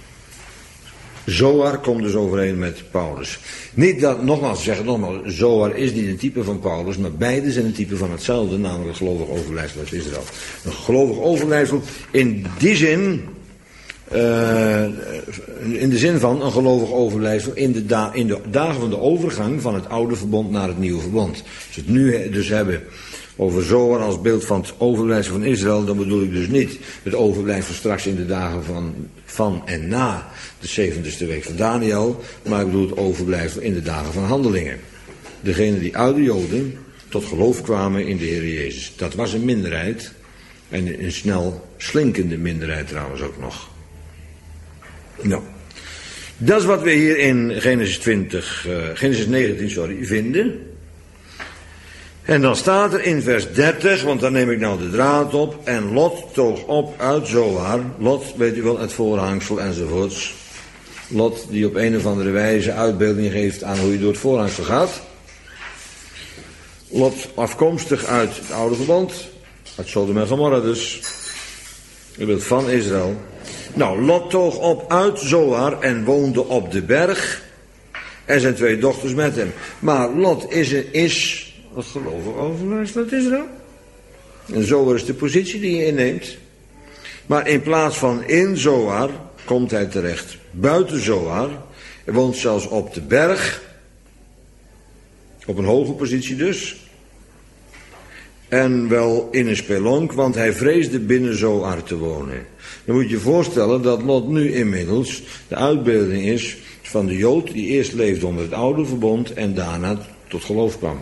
Zoar komt dus overeen met Paulus. Niet dat, nogmaals, zeg het nogmaals, Zoar is niet een type van Paulus, maar beide zijn een type van hetzelfde, namelijk het gelovig overblijfsel uit Israël. Een gelovig overblijfsel in die zin, uh, in de zin van een gelovig overblijfsel in de, da- in de dagen van de overgang van het oude verbond naar het nieuwe verbond. Als we het nu dus hebben over Zoar als beeld van het overblijfsel van Israël, dan bedoel ik dus niet het overblijfsel straks in de dagen van, van en na de zeventigste week van Daniel, maar ik bedoel het overblijfsel in de dagen van Handelingen. Degene die uit de Joden tot geloof kwamen in de Heer Jezus. Dat was een minderheid en een snel slinkende minderheid trouwens ook nog. Nou, dat is wat we hier in Genesis twintig, uh, Genesis negentien, sorry, vinden. En dan staat er in vers dertig, want daar neem ik nou de draad op. En Lot toog op uit Zoar. Lot, weet u wel, het voorhangsel enzovoorts. Lot die op een of andere wijze uitbeelding geeft aan hoe je door het voorhangsel gaat. Lot afkomstig uit het oude verbond. Uit Sodom en Gomorra dus. U wilt van Israël. Nou, Lot toog op uit Zoar en woonde op de berg. En zijn twee dochters met hem. Maar Lot is... is wat gelovig overblijfsel uit Israël. En Zoar is de positie die je inneemt. Maar in plaats van in Zoar komt hij terecht buiten Zoar. Hij woont zelfs op de berg. Op een hoge positie dus. En wel in een spelonk, want hij vreesde binnen Zoar te wonen. Dan moet je je voorstellen dat Lot nu inmiddels de uitbeelding is van de Jood die eerst leefde onder het oude verbond en daarna tot geloof kwam.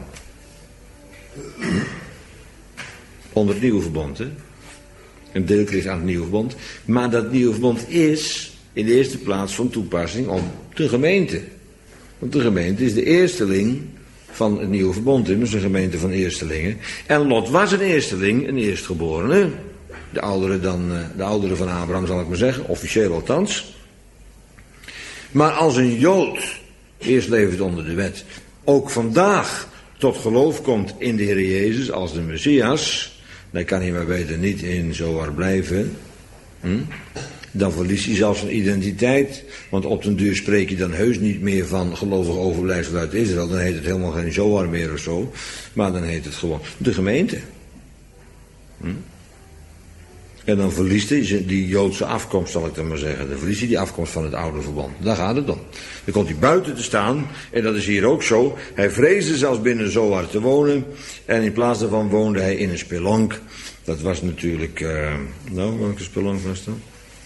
Onder het nieuwe verbond, hè. Een deel kreeg aan het nieuwe verbond. Maar dat nieuwe verbond is in de eerste plaats van toepassing op de gemeente. Want de gemeente is de eersteling van het nieuwe verbond, immers een gemeente van eerstelingen. En Lot was een eersteling, een eerstgeborene. De oudere, dan, de oudere van Abraham, zal ik maar zeggen, officieel althans. Maar als een Jood, eerst levend onder de wet, ook vandaag tot geloof komt in de Heer Jezus als de Messias, dan kan hij maar beter niet in Zoar blijven. Hm? Dan verliest hij zelfs zijn identiteit. Want op den duur spreek je dan heus niet meer van gelovig overblijfsel uit Israël. Dan heet het helemaal geen Zoar meer of zo. Maar dan heet het gewoon de gemeente. Hm? En dan verliest hij die Joodse afkomst, zal ik dan maar zeggen. Dan verliest hij die afkomst van het oude verbond. Daar gaat het om. Dan komt hij buiten te staan. En dat is hier ook zo. Hij vreesde zelfs binnen Zoar te wonen. En in plaats daarvan woonde hij in een spelonk. Dat was natuurlijk... Uh, nou, welke spelonk was dat?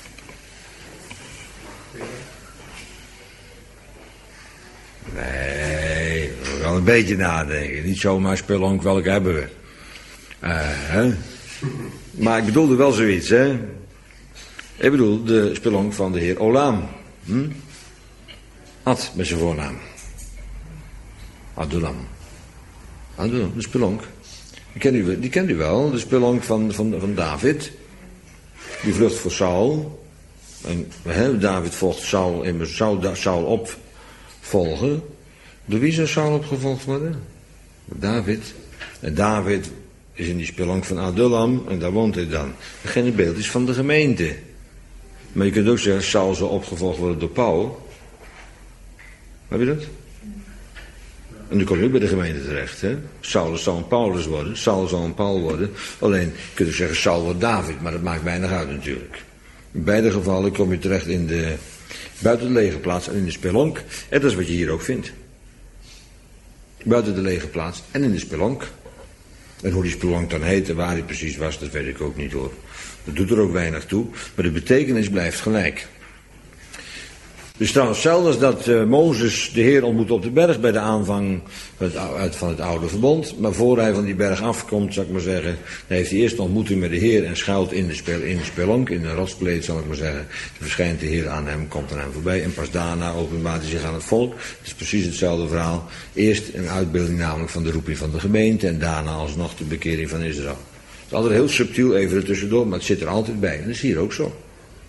Nee, we gaan een beetje nadenken. Niet zomaar spelonk, welke hebben we? Uh, hè? Maar ik bedoelde wel zoiets, hè. Ik bedoel de spelonk van de heer Olam. Hm? Ad met zijn voornaam. Adulam. Adulam, de spelonk. Die kent u, die kent u wel, de spelonk van, van, van David. Die vlucht voor Saul. En hè, David volgt Saul, in, Saul, Saul opvolgen. Door wie zou Saul opgevolgd worden? David. En David is in die spelonk van Adulam en daar woont hij dan. Geen beeld is van de gemeente. Maar je kunt ook zeggen, Saul zou opgevolgd worden door Paul. Heb je dat? En nu kom je ook bij de gemeente terecht, hè? Saulus zal een Paulus worden, Saul zal een Paul worden. Alleen, je kunt ook zeggen, Saul wordt David, maar dat maakt weinig uit natuurlijk. In beide gevallen kom je terecht in de buiten de legerplaats en in de spelonk. En dat is wat je hier ook vindt. Buiten de legerplaats en in de spelonk. En hoe die spelonk dan heet en waar hij precies was, dat weet ik ook niet hoor. Dat doet er ook weinig toe, maar de betekenis blijft gelijk. Dus trouwens, zelfs als dat uh, Mozes de Heer ontmoet op de berg bij de aanvang van het, van het oude verbond. Maar voor hij van die berg afkomt, zal ik maar zeggen, dan heeft hij eerst een ontmoeting met de Heer en schuilt in de, spel, in de spelonk, in de rotspleet, zal ik maar zeggen. Dan verschijnt de Heer aan hem, komt aan hem voorbij en pas daarna openbaart hij zich aan het volk. Het is precies hetzelfde verhaal. Eerst een uitbeelding namelijk van de roeping van de gemeente en daarna alsnog de bekering van Israël. Het is altijd heel subtiel even ertussendoor, maar het zit er altijd bij. En dat is hier ook zo.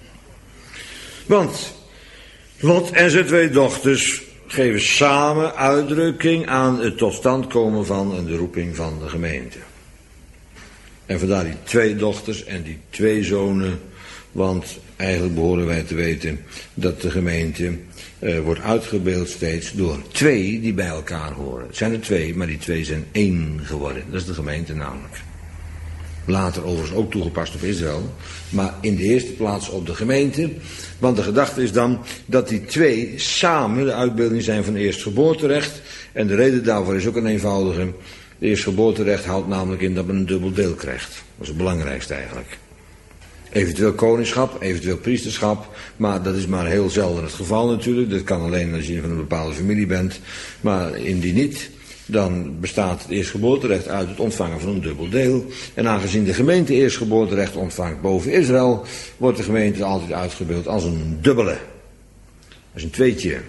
Want Lot en zijn twee dochters geven samen uitdrukking aan het tot stand komen van en de roeping van de gemeente. En vandaar die twee dochters en die twee zonen, want eigenlijk behoren wij te weten dat de gemeente uh, wordt uitgebeeld steeds door twee die bij elkaar horen. Het zijn er twee, maar die twee zijn één geworden. Dat is de gemeente namelijk. Later overigens ook toegepast op Israël, maar in de eerste plaats op de gemeente. Want de gedachte is dan dat die twee samen de uitbeelding zijn van eerstgeboorterecht. En de reden daarvoor is ook een eenvoudige. De eerstgeboorterecht houdt namelijk in dat men een dubbel deel krijgt. Dat is het belangrijkste eigenlijk. Eventueel koningschap, eventueel priesterschap, maar dat is maar heel zelden het geval natuurlijk. Dat kan alleen als je van een bepaalde familie bent, maar indien niet, dan bestaat het eerstgeboorterecht uit het ontvangen van een dubbel deel. En aangezien de gemeente eerstgeboorterecht ontvangt boven Israël, wordt de gemeente altijd uitgebeeld als een dubbele. Als een tweetje.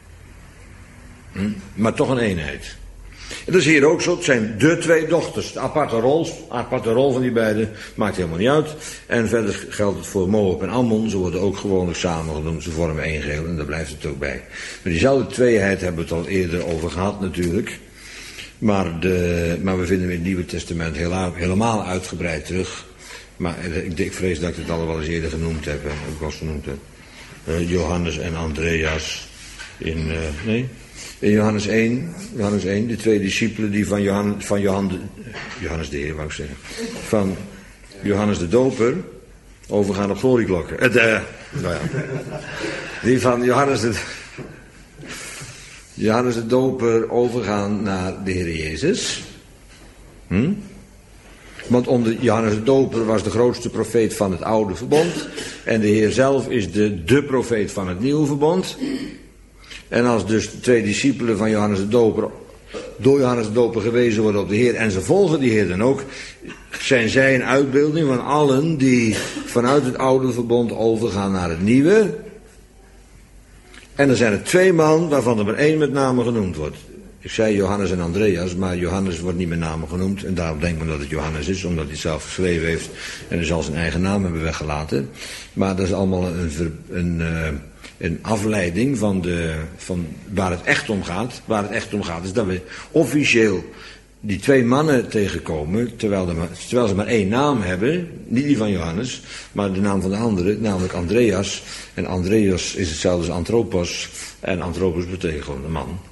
Hm? Maar toch een eenheid. En dat is hier ook zo. Het zijn de twee dochters. De aparte rol, aparte rol van die beiden maakt helemaal niet uit. En verder geldt het voor Moab en Ammon. Ze worden ook gewoonlijk samen genoemd. Ze vormen één geheel en daar blijft het ook bij. Maar diezelfde tweeheid hebben we het al eerder over gehad natuurlijk. Maar, de, maar we vinden hem in het Nieuwe Testament heel, helemaal uitgebreid terug. Maar ik, ik vrees dat ik het al wel eens eerder genoemd heb. Heb ik wel genoemd heb. Uh, Johannes en Andreas in, uh, nee, in Johannes één. Johannes één, de twee discipelen die van, Johan, van Johan de, Johannes de Heer, wou ik zeggen. Van Johannes de Doper overgaan op glorieklokken. Uh, de, nou ja. Die van Johannes de... Johannes de Doper overgaan naar de Heer Jezus. Hm? Want onder Johannes de Doper was de grootste profeet van het oude verbond. En de Heer zelf is de, de profeet van het nieuwe verbond. En als dus twee discipelen van Johannes de Doper door Johannes de Doper gewezen worden op de Heer en ze volgen die Heer dan ook, zijn zij een uitbeelding van allen die vanuit het oude verbond overgaan naar het nieuwe. En er zijn er twee man waarvan er maar één met name genoemd wordt. Ik zei Johannes en Andreas, maar Johannes wordt niet met name genoemd. En daarom denkt men dat het Johannes is, omdat hij het zelf geschreven heeft. En hij zal zijn eigen naam hebben weggelaten. Maar dat is allemaal een, een, een, een afleiding van, de, van waar het echt om gaat. Waar het echt om gaat is dat we officieel die twee mannen tegenkomen, terwijl, de, terwijl ze maar één naam hebben. Niet die van Johannes, maar de naam van de andere, namelijk Andreas. En Andreas is hetzelfde als Anthropos. En Anthropos betekent gewoon een man.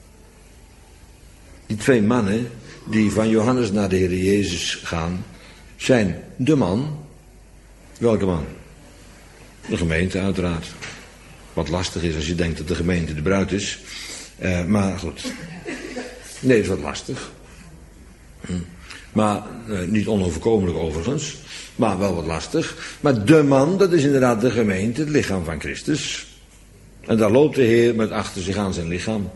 Die twee mannen die van Johannes naar de Heer Jezus gaan, zijn de man. Welke man? De gemeente uiteraard. Wat lastig is als je denkt dat de gemeente de bruid is. Uh, maar goed. Nee, is wat lastig. Hm. Maar uh, niet onoverkomelijk overigens. Maar wel wat lastig. Maar de man, dat is inderdaad de gemeente, het lichaam van Christus. En daar loopt de Heer met achter zich aan zijn lichaam.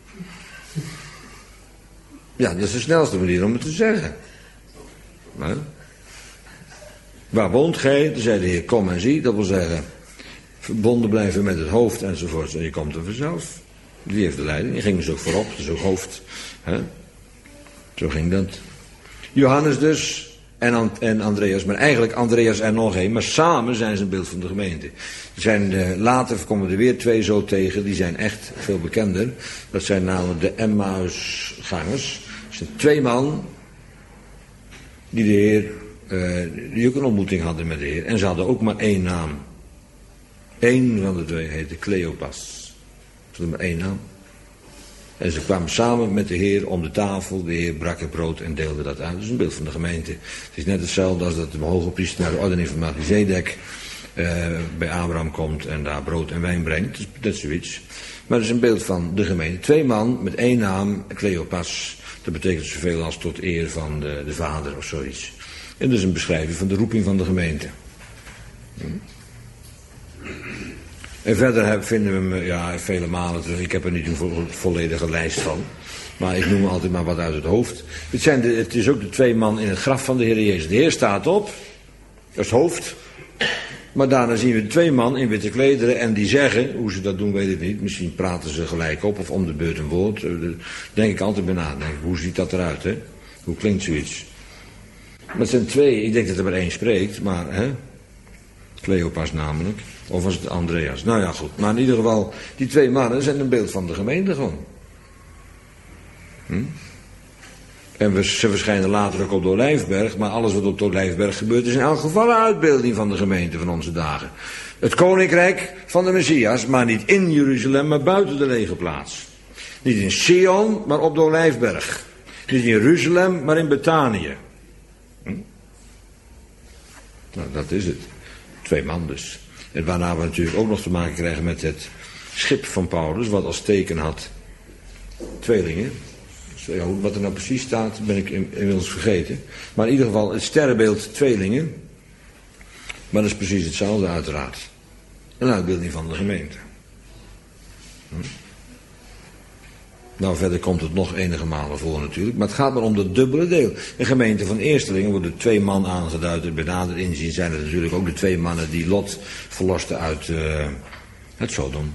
Ja, dat is de snelste manier om het te zeggen. Maar, waar woont gij? Toen zei de Heer, kom en zie. Dat wil zeggen, verbonden blijven met het hoofd enzovoort. En je komt er vanzelf. Die heeft de leiding. Die ging dus ook voorop, dus ook hoofd. Hè? Zo ging dat. Johannes dus en, en Andreas. Maar eigenlijk Andreas en nog één. Maar samen zijn ze een beeld van de gemeente. Er zijn, uh, later komen er weer twee zo tegen. Die zijn echt veel bekender. Dat zijn namelijk de Emmausgangers. Dat zijn twee man die de Heer, uh, die ook een ontmoeting hadden met de Heer. En ze hadden ook maar één naam. Eén van de twee heette Cleopas. Ze hadden maar één naam. En ze kwamen samen met de Heer om de tafel. De Heer brak het brood en deelde dat uit. Dat is een beeld van de gemeente. Het is net hetzelfde als dat de hoge priester naar de ordening van Melchizedek uh, bij Abraham komt en daar brood en wijn brengt. Dat is, dat is zoiets. Maar dat is een beeld van de gemeente. Twee man met één naam, Cleopas. Dat betekent zoveel als tot eer van de, de vader of zoiets. En dat is een beschrijving van de roeping van de gemeente. Hm. En verder vinden we hem ja, vele malen terug. Ik heb er niet een vo volledige lijst van. Maar ik noem altijd maar wat uit het hoofd. Het, zijn de, het is ook de twee man in het graf van de Heer Jezus. De Heer staat op. Dat is het hoofd. Maar daarna zien we de twee man in witte klederen. En die zeggen, hoe ze dat doen weet ik niet. Misschien praten ze gelijk op of om de beurt een woord. Daar denk ik altijd bij na. Denk ik, hoe ziet dat eruit, hè? Hoe klinkt zoiets? Maar het zijn twee. Ik denk dat er maar één spreekt. Maar, hè? Cleopas namelijk. Of was het Andreas? Nou ja, goed. Maar in ieder geval, die twee mannen zijn een beeld van de gemeente gewoon. Hm? En we, ze verschijnen later ook op de Olijfberg. Maar alles wat op de Olijfberg gebeurt is in elk geval een uitbeelding van de gemeente van onze dagen. Het koninkrijk van de Messias, maar niet in Jeruzalem, maar buiten de lege plaats. Niet in Sion, maar op de Olijfberg. Niet in Jeruzalem, maar in Betanië. Hm? Nou, dat is het. Twee man dus. En waarna we natuurlijk ook nog te maken krijgen met het schip van Paulus, wat als teken had tweelingen. Wat er nou precies staat, ben ik inmiddels vergeten. Maar in ieder geval het sterrenbeeld tweelingen. Maar dat is precies hetzelfde uiteraard. Een uitbeelding van de gemeente. Hm. Nou, verder komt het nog enige malen voor natuurlijk. Maar het gaat maar om dat dubbele deel. De gemeente van Eerstelingen worden twee man aangeduid. En bij nader inzien zijn het natuurlijk ook de twee mannen die Lot verlosten uit uh, het Sodom.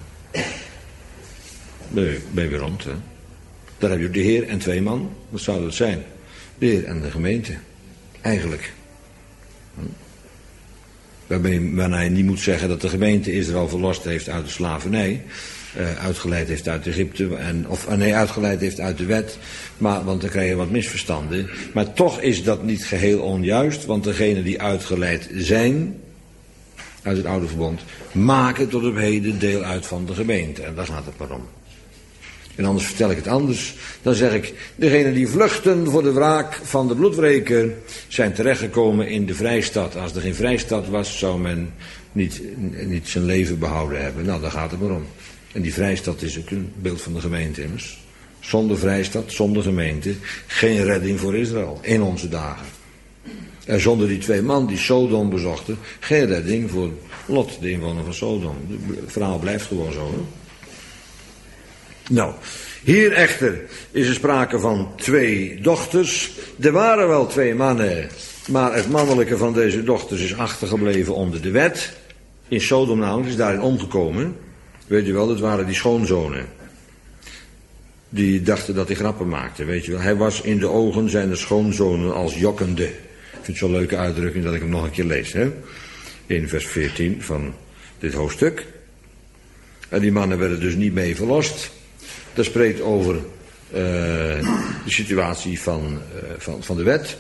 Ben je weer rond, hè? Daar heb je de Heer en twee man. Wat zou dat zijn? De Heer en de gemeente. Eigenlijk. Hm. Waarna je niet moet zeggen dat de gemeente Israël verlost heeft uit de slavernij. Uh, uitgeleid heeft uit Egypte, en, of uh, nee, uitgeleid heeft uit de wet, maar, want dan krijg je wat misverstanden. Maar toch is dat niet geheel onjuist, want degenen die uitgeleid zijn uit het oude verbond, maken tot op heden deel uit van de gemeente. En daar gaat het maar om. En anders vertel ik het anders. Dan zeg ik, degenen die vluchten voor de wraak van de bloedwreker zijn terechtgekomen in de vrijstad. Als er geen vrijstad was, zou men niet, niet zijn leven behouden hebben. Nou, daar gaat het maar om. En die vrijstad is ook een beeld van de gemeente immers. Zonder vrijstad, zonder gemeente, geen redding voor Israël in onze dagen. En zonder die twee man die Sodom bezochten, geen redding voor Lot, de inwoner van Sodom. Het verhaal blijft gewoon zo. Hè? Nou, hier echter is er sprake van twee dochters. Er waren wel twee mannen, maar het mannelijke van deze dochters is achtergebleven onder de wet. In Sodom namelijk is daarin omgekomen. Weet u wel, dat waren die schoonzonen. die dachten dat hij grappen maakte, weet je wel. Hij was in de ogen zijn schoonzonen als jokkende. Ik vind het zo'n leuke uitdrukking dat ik hem nog een keer lees, hè. In vers veertien van dit hoofdstuk. En die mannen werden dus niet mee verlost. Dat spreekt over uh, de situatie van, uh, van, van de wet.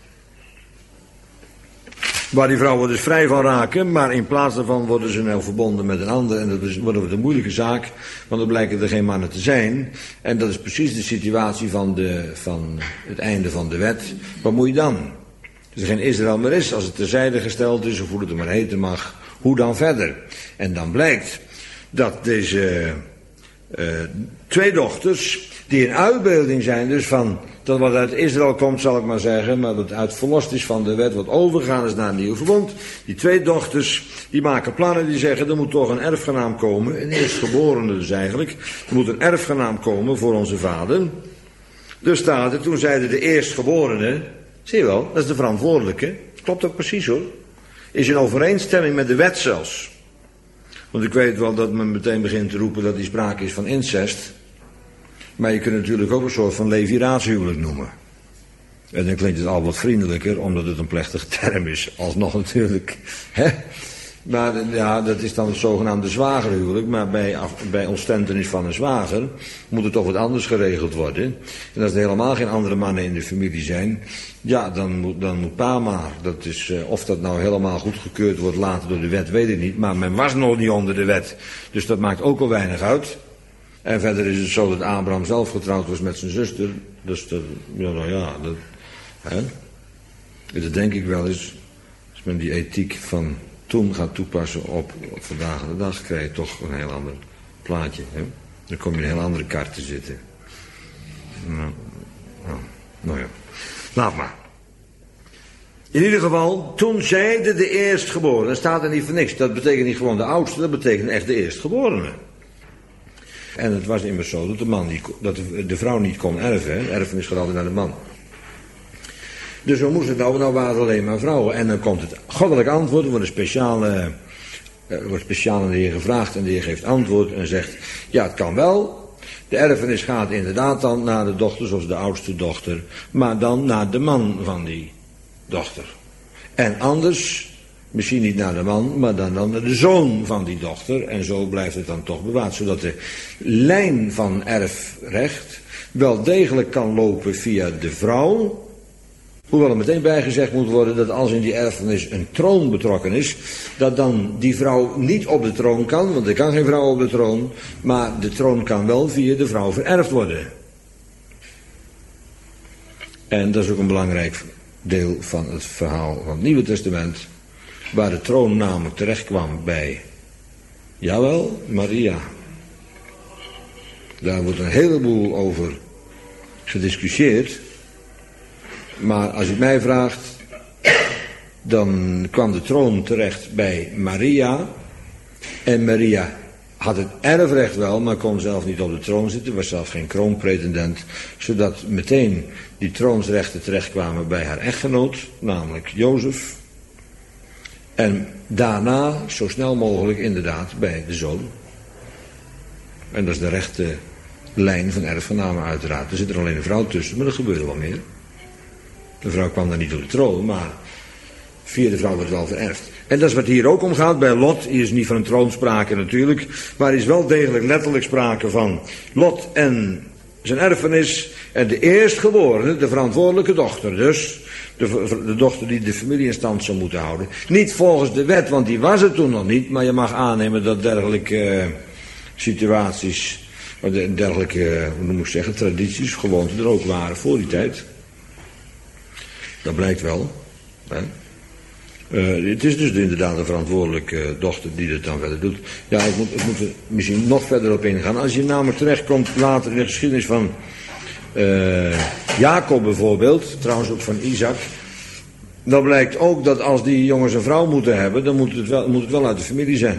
Waar die vrouwen dus vrij van raken, maar in plaats daarvan worden ze nou verbonden met een ander. En dat is, wordt een moeilijke zaak, want dan blijken er geen mannen te zijn. En dat is precies de situatie van, de, van het einde van de wet. Wat moet je dan? Als er geen Israël meer is, als het terzijde gesteld is, of hoe het er maar heten mag, hoe dan verder? En dan blijkt dat deze uh, twee dochters, die een uitbeelding zijn dus van dat wat uit Israël komt, zal ik maar zeggen, maar dat uit verlost is van de wet, wat overgegaan is naar een nieuw verbond. Die twee dochters, die maken plannen, die zeggen, er moet toch een erfgenaam komen, een eerstgeborene dus eigenlijk, er moet een erfgenaam komen voor onze vader. Dus staat er, toen zeiden de eerstgeborene, zie je wel, dat is de verantwoordelijke, klopt ook precies hoor, is in overeenstemming met de wet zelfs. Want ik weet wel dat men meteen begint te roepen dat die sprake is van incest. Maar je kunt natuurlijk ook een soort van leviraatshuwelijk noemen. En dan klinkt het al wat vriendelijker, omdat het een plechtige term is. Alsnog natuurlijk. Hè? Maar ja, dat is dan het zogenaamde zwagerhuwelijk. Maar bij, bij ontstentenis van een zwager moet het toch wat anders geregeld worden. En als er helemaal geen andere mannen in de familie zijn, ja, dan moet, dan moet pa maar. Dat is, uh, of dat nou helemaal goedgekeurd wordt later door de wet, weet ik niet. Maar men was nog niet onder de wet. Dus dat maakt ook al weinig uit. En verder is het zo dat Abraham zelf getrouwd was met zijn zuster. Dus dat, ja, nou ja, dat, hè? Dat denk ik wel eens. Als men die ethiek van toen gaat toepassen op, op vandaag de dag, krijg je toch een heel ander plaatje. Hè? Dan kom je in een heel andere kar te zitten. Nou, nou, nou ja, laat maar. In ieder geval, toen zeide de eerstgeborene, dat staat er niet voor niks. Dat betekent niet gewoon de oudste, dat betekent echt de eerstgeborene. En het was immers zo dat de, man niet, dat de, de vrouw niet kon erven. Hè? Erfenis gaat altijd naar de man. Dus we moesten het nou, nou waren alleen maar vrouwen. En dan komt het goddelijk antwoord. Er wordt een speciale, er wordt speciaal aan de Heer gevraagd. En de Heer geeft antwoord en zegt, ja het kan wel. De erfenis gaat inderdaad dan naar de dochter, zoals de oudste dochter. Maar dan naar de man van die dochter. En anders, misschien niet naar de man, maar dan, dan naar de zoon van die dochter. En zo blijft het dan toch bewaard. Zodat de lijn van erfrecht wel degelijk kan lopen via de vrouw. Hoewel er meteen bijgezegd moet worden dat als in die erfenis een troon betrokken is, dat dan die vrouw niet op de troon kan, want er kan geen vrouw op de troon, maar de troon kan wel via de vrouw vererfd worden. En dat is ook een belangrijk deel van het verhaal van het Nieuwe Testament, waar de troon namelijk terecht kwam bij, jawel, Maria. Daar wordt een heleboel over gediscussieerd. Maar als u mij vraagt, dan kwam de troon terecht bij Maria. En Maria had het erfrecht wel, maar kon zelf niet op de troon zitten. Was zelf geen kroonpretendent. Zodat meteen die troonsrechten terechtkwamen bij haar echtgenoot, namelijk Jozef. En daarna, zo snel mogelijk inderdaad, bij de zoon. En dat is de rechte lijn van erfgename uiteraard. Er zit er alleen een vrouw tussen, maar er gebeurde wel meer. De vrouw kwam dan niet op de troon, maar via de vrouw werd wel vererfd. En dat is wat hier ook om gaat bij Lot. Hier is niet van een troon sprake natuurlijk, maar er is wel degelijk letterlijk sprake van Lot en zijn erfenis. En de eerstgeborene, de verantwoordelijke dochter dus, de, de dochter die de familie in stand zou moeten houden. Niet volgens de wet, want die was er toen nog niet, maar je mag aannemen dat dergelijke uh, situaties, dergelijke, hoe moet ik zeggen, tradities, gewoonten er ook waren voor die tijd. Dat blijkt wel. Hè? Uh, het is dus inderdaad een verantwoordelijke dochter die het dan verder doet. Ja, ik moet, ik moet er misschien nog verder op ingaan. Als je namelijk terechtkomt later in de geschiedenis van uh, Jacob bijvoorbeeld, trouwens ook van Isaac, dan blijkt ook dat als die jongens een vrouw moeten hebben, dan moet het wel, moet het wel uit de familie zijn.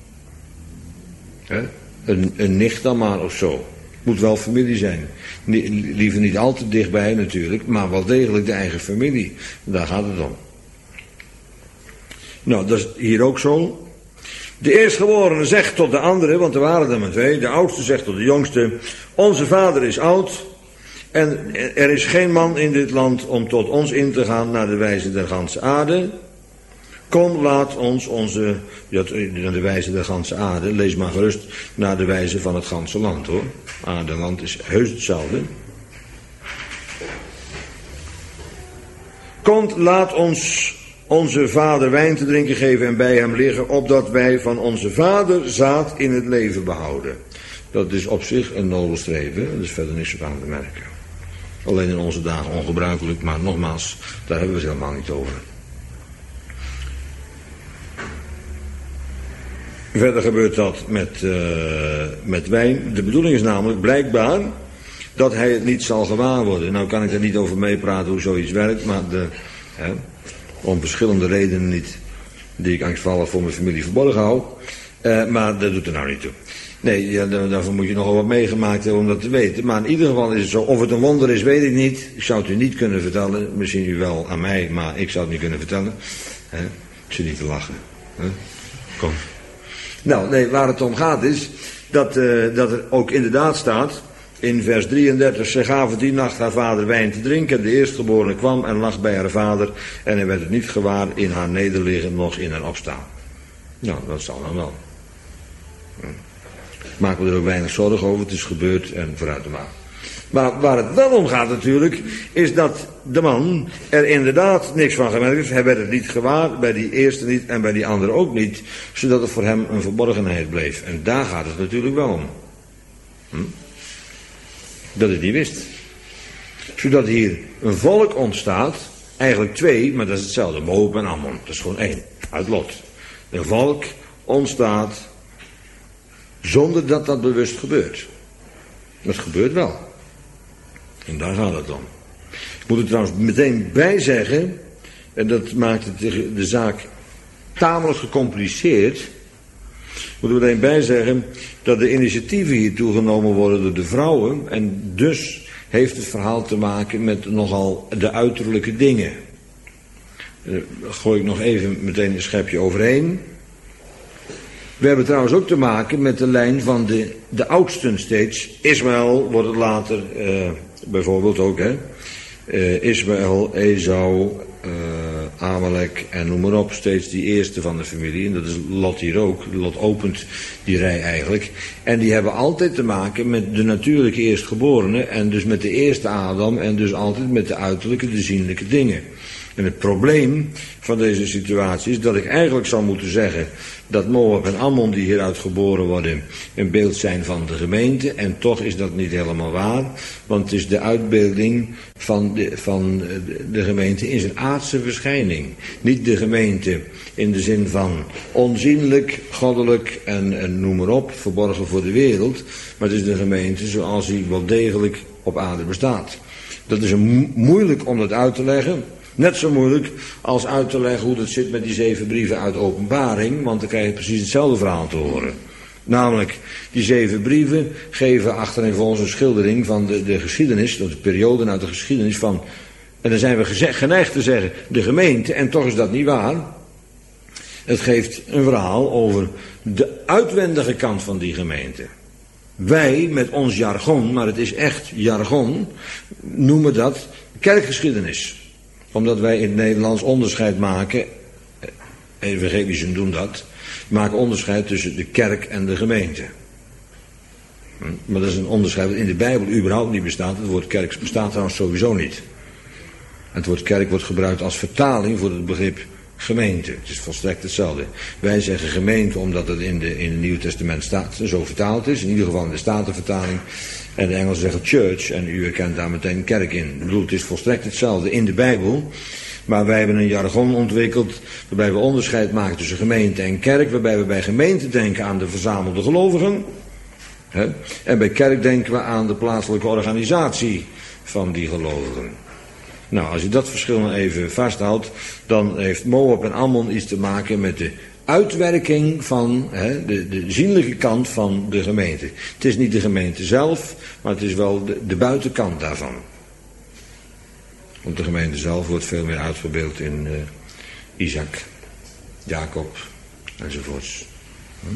Hè? Een, een nicht dan maar of zo. Moet wel familie zijn. Liever niet al te dichtbij natuurlijk, maar wel degelijk de eigen familie. Daar gaat het om. Nou, dat is hier ook zo. De eerstgeborene zegt tot de andere, want er waren er maar twee, de oudste zegt tot de jongste, onze vader is oud en er is geen man in dit land om tot ons in te gaan naar de wijze der ganse aarde. Kom, laat ons onze, naar de wijze der ganse aarde, lees maar gerust naar de wijze van het ganse land hoor. Aarde en land is heus hetzelfde. Komt, laat ons onze vader wijn te drinken geven en bij hem liggen, opdat wij van onze vader zaad in het leven behouden. Dat is op zich een nobel streven, er is verder niks op aan te merken. Alleen in onze dagen ongebruikelijk, maar nogmaals, daar hebben we het helemaal niet over. Verder gebeurt dat met, uh, met wijn. De bedoeling is namelijk blijkbaar dat hij het niet zal gewaar worden. Nou kan ik er niet over meepraten hoe zoiets werkt, maar de, hè, om verschillende redenen niet, die ik angstvallig voor mijn familie verborgen hou. Uh, maar dat doet er nou niet toe. Nee, ja, daarvoor moet je nogal wat meegemaakt hebben om dat te weten. Maar in ieder geval is het zo, of het een wonder is, weet ik niet. Ik zou het u niet kunnen vertellen. Misschien u wel aan mij, maar ik zou het niet kunnen vertellen. Hè? Ik zit niet te lachen. Hè? Kom. Nou, nee, waar het om gaat is dat, uh, dat er ook inderdaad staat in vers drieëndertig, ze gaven die nacht haar vader wijn te drinken. De eerstgeborene kwam en lag bij haar vader en hij werd het niet gewaar in haar nederliggen, nog in haar opstaan. Nou, dat zal dan wel. Hm. Maken we er ook weinig zorgen over, het is gebeurd en vooruit te maken. Maar waar het wel om gaat natuurlijk, is dat de man er inderdaad niks van gemerkt heeft. Hij werd het niet gewaar, bij die eerste niet en bij die andere ook niet. Zodat het voor hem een verborgenheid bleef. En daar gaat het natuurlijk wel om. Hm? Dat hij het niet wist. Zodat hier een volk ontstaat, eigenlijk twee, maar dat is hetzelfde. Moab en Ammon, dat is gewoon één, uit Lot. Een volk ontstaat zonder dat dat bewust gebeurt. Dat gebeurt wel. En daar gaat het om. Ik moet er trouwens meteen bij zeggen, en dat maakt het de, de zaak tamelijk gecompliceerd. Moet er meteen bij zeggen dat de initiatieven hier toegenomen worden door de vrouwen. En dus heeft het verhaal te maken met nogal de uiterlijke dingen. Daar gooi ik nog even meteen een schepje overheen. We hebben trouwens ook te maken met de lijn van de, de oudsten steeds. Ismaël wordt het later, uh, bijvoorbeeld ook, hè. Uh, Ismaël, Esau, uh, Amalek en noem maar op. Steeds die eerste van de familie. En dat is Lot hier ook. Lot opent die rij eigenlijk. En die hebben altijd te maken met de natuurlijke eerstgeborene. En dus met de eerste Adam. En dus altijd met de uiterlijke, de zienlijke dingen. En het probleem van deze situatie is dat ik eigenlijk zou moeten zeggen dat Moab en Ammon die hieruit geboren worden een beeld zijn van de gemeente. En toch is dat niet helemaal waar, want het is de uitbeelding van de, van de gemeente in zijn aardse verschijning. Niet de gemeente in de zin van onzienlijk, goddelijk en, en noem maar op, verborgen voor de wereld. Maar het is de gemeente zoals die wel degelijk op aarde bestaat. Dat is een mo- moeilijk om dat uit te leggen. Net zo moeilijk als uit te leggen hoe dat zit met die zeven brieven uit Openbaring, want dan krijg je precies hetzelfde verhaal te horen. Namelijk, die zeven brieven geven achtereenvolgens een schildering van de, de geschiedenis, de periode uit de geschiedenis van, en dan zijn we gezegd, geneigd te zeggen, de gemeente, en toch is dat niet waar. Het geeft een verhaal over de uitwendige kant van die gemeente. Wij, met ons jargon, maar het is echt jargon, noemen dat kerkgeschiedenis. Omdat wij in het Nederlands onderscheid maken, evangelischen doen dat, maken onderscheid tussen de kerk en de gemeente. Maar dat is een onderscheid dat in de Bijbel überhaupt niet bestaat. Het woord kerk bestaat trouwens sowieso niet. Het woord kerk wordt gebruikt als vertaling voor het begrip gemeente. Het is volstrekt hetzelfde. Wij zeggen gemeente omdat het in, de, in het Nieuwe Testament staat, zo vertaald is. In ieder geval in de Statenvertaling. En de Engelsen zeggen church en u herkent daar meteen kerk in. Ik bedoel, het is volstrekt hetzelfde in de Bijbel. Maar wij hebben een jargon ontwikkeld waarbij we onderscheid maken tussen gemeente en kerk. Waarbij we bij gemeente denken aan de verzamelde gelovigen. Hè? En bij kerk denken we aan de plaatselijke organisatie van die gelovigen. Nou, als je dat verschil nou even vasthoudt, dan heeft Moab en Ammon iets te maken met de uitwerking van hè, de, de zienlijke kant van de gemeente. Het is niet de gemeente zelf, maar het is wel de, de buitenkant daarvan. Want de gemeente zelf wordt veel meer uitgebeeld in uh, Isaac, Jacob enzovoorts. Hm?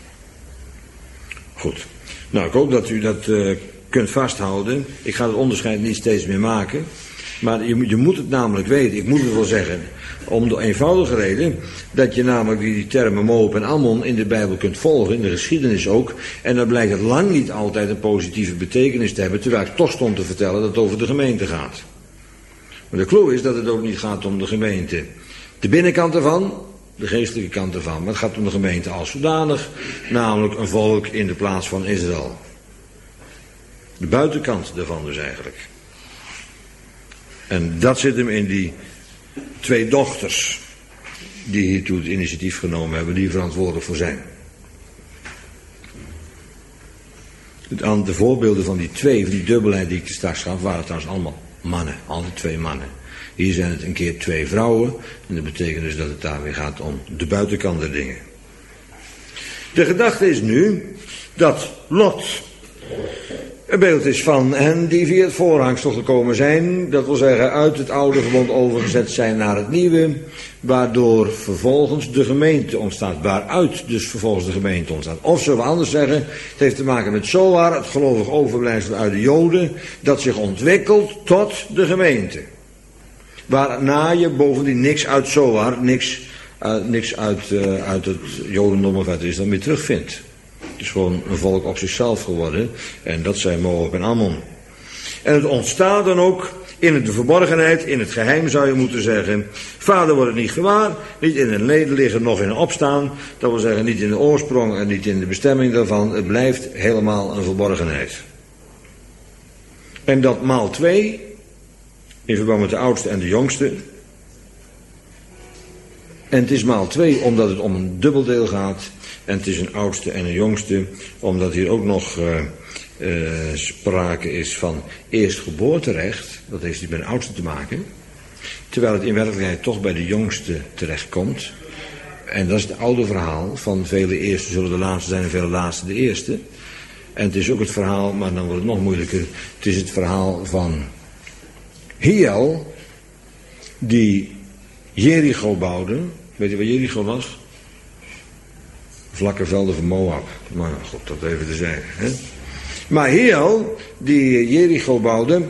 Goed. Nou, ik hoop dat u dat uh, kunt vasthouden. Ik ga het onderscheid niet steeds meer maken. Maar je, je moet het namelijk weten, ik moet het wel zeggen, om de eenvoudige reden dat je namelijk die, die termen Moab en Ammon in de Bijbel kunt volgen, in de geschiedenis ook. En dan blijkt het lang niet altijd een positieve betekenis te hebben, terwijl ik toch stond te vertellen dat het over de gemeente gaat. Maar de clue is dat het ook niet gaat om de gemeente. De binnenkant ervan, de geestelijke kant ervan, maar het gaat om de gemeente als zodanig, namelijk een volk in de plaats van Israël. De buitenkant daarvan dus eigenlijk. En dat zit hem in die twee dochters die hiertoe het initiatief genomen hebben, die verantwoordelijk voor zijn. Aan de voorbeelden van die twee, van die dubbelheid die ik straks gaf, waren trouwens allemaal mannen, altijd twee mannen. Hier zijn het een keer twee vrouwen en dat betekent dus dat het daar weer gaat om de buitenkant der dingen. De gedachte is nu dat Lot een beeld is van hen die via het voorhangsel gekomen zijn, dat wil zeggen uit het oude verbond overgezet zijn naar het nieuwe, waardoor vervolgens de gemeente ontstaat, waaruit dus vervolgens de gemeente ontstaat. Of zullen we anders zeggen, het heeft te maken met Zoar, het gelovig overblijfsel uit de Joden, dat zich ontwikkelt tot de gemeente. Waarna je bovendien niks uit Zoar, niks, uh, niks uit, uh, uit het Jodendom of uit de islam meer terugvindt. Het is gewoon een volk op zichzelf geworden. En dat zijn Moab en Ammon. En het ontstaat dan ook in de verborgenheid, in het geheim zou je moeten zeggen. Vader wordt het niet gewaar, niet in een leden liggen, nog in een opstaan. Dat wil zeggen niet in de oorsprong en niet in de bestemming daarvan. Het blijft helemaal een verborgenheid. En dat maal twee, in verband met de oudste en de jongste. En het is maal twee omdat het om een dubbeldeel gaat. En het is een oudste en een jongste, omdat hier ook nog uh, uh, sprake is van eerstgeboorterecht. Dat heeft niet met een oudste te maken. Terwijl het in werkelijkheid toch bij de jongste terechtkomt. En dat is het oude verhaal van vele eerste zullen de laatste zijn en vele laatste de eerste. En het is ook het verhaal, maar dan wordt het nog moeilijker. Het is het verhaal van Hiel, die Jericho bouwde. Weet je wat Jericho was? Vlakke velden van Moab. Maar nou, god, dat even te zeggen. Hè? Maar Hiel, die Jericho bouwde,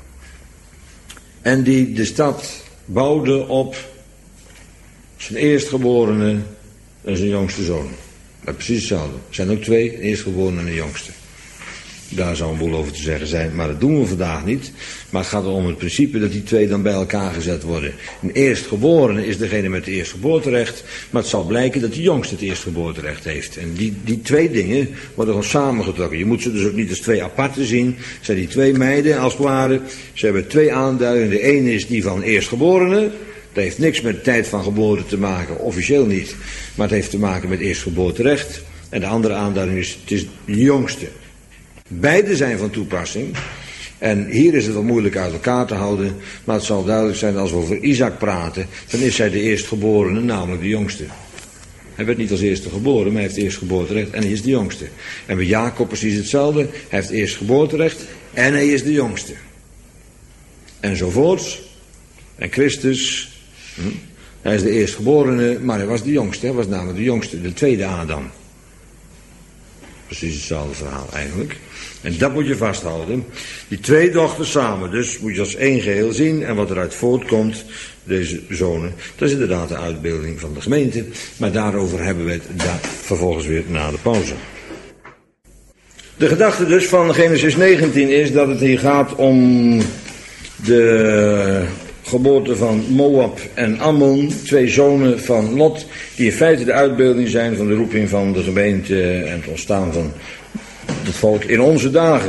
en die de stad bouwde op zijn eerstgeborene en zijn jongste zoon. Dat is precies hetzelfde. Er zijn ook twee, een eerstgeborene en een jongste. Daar zou een boel over te zeggen zijn, maar dat doen we vandaag niet. Maar het gaat om het principe dat die twee dan bij elkaar gezet worden. Een eerstgeborene is degene met het eerstgeboorterecht, maar het zal blijken dat de jongste het eerstgeboorterecht heeft. En die, die twee dingen worden gewoon samengetrokken. Je moet ze dus ook niet als twee aparte zien. Het zijn die twee meiden als het ware. Ze hebben twee aanduidingen. De ene is die van eerstgeborene. Dat heeft niks met de tijd van geboorte te maken, officieel niet. Maar het heeft te maken met eerstgeboorterecht. En de andere aanduiding is, het is de jongste. Beide zijn van toepassing. En hier is het wel moeilijk uit elkaar te houden. Maar het zal duidelijk zijn als we over Isaac praten. Dan is hij de eerstgeborene, namelijk de jongste. Hij werd niet als eerste geboren, maar hij heeft eerstgeboorterecht en hij is de jongste. En bij Jacob precies hetzelfde. Hij heeft eerstgeboorterecht en hij is de jongste. Enzovoorts. En Christus, hm, hij is de eerstgeborene, maar hij was de jongste. Hij was namelijk de jongste, de tweede Adam. Precies hetzelfde verhaal eigenlijk. En dat moet je vasthouden. Die twee dochters samen, dus moet je als één geheel zien. En wat eruit voortkomt, deze zonen, dat is inderdaad de uitbeelding van de gemeente. Maar daarover hebben we het daar vervolgens weer na de pauze. De gedachte dus van Genesis negentien is dat het hier gaat om de geboorte van Moab en Ammon, twee zonen van Lot, die in feite de uitbeelding zijn van de roeping van de gemeente en het ontstaan van het volk in onze dagen.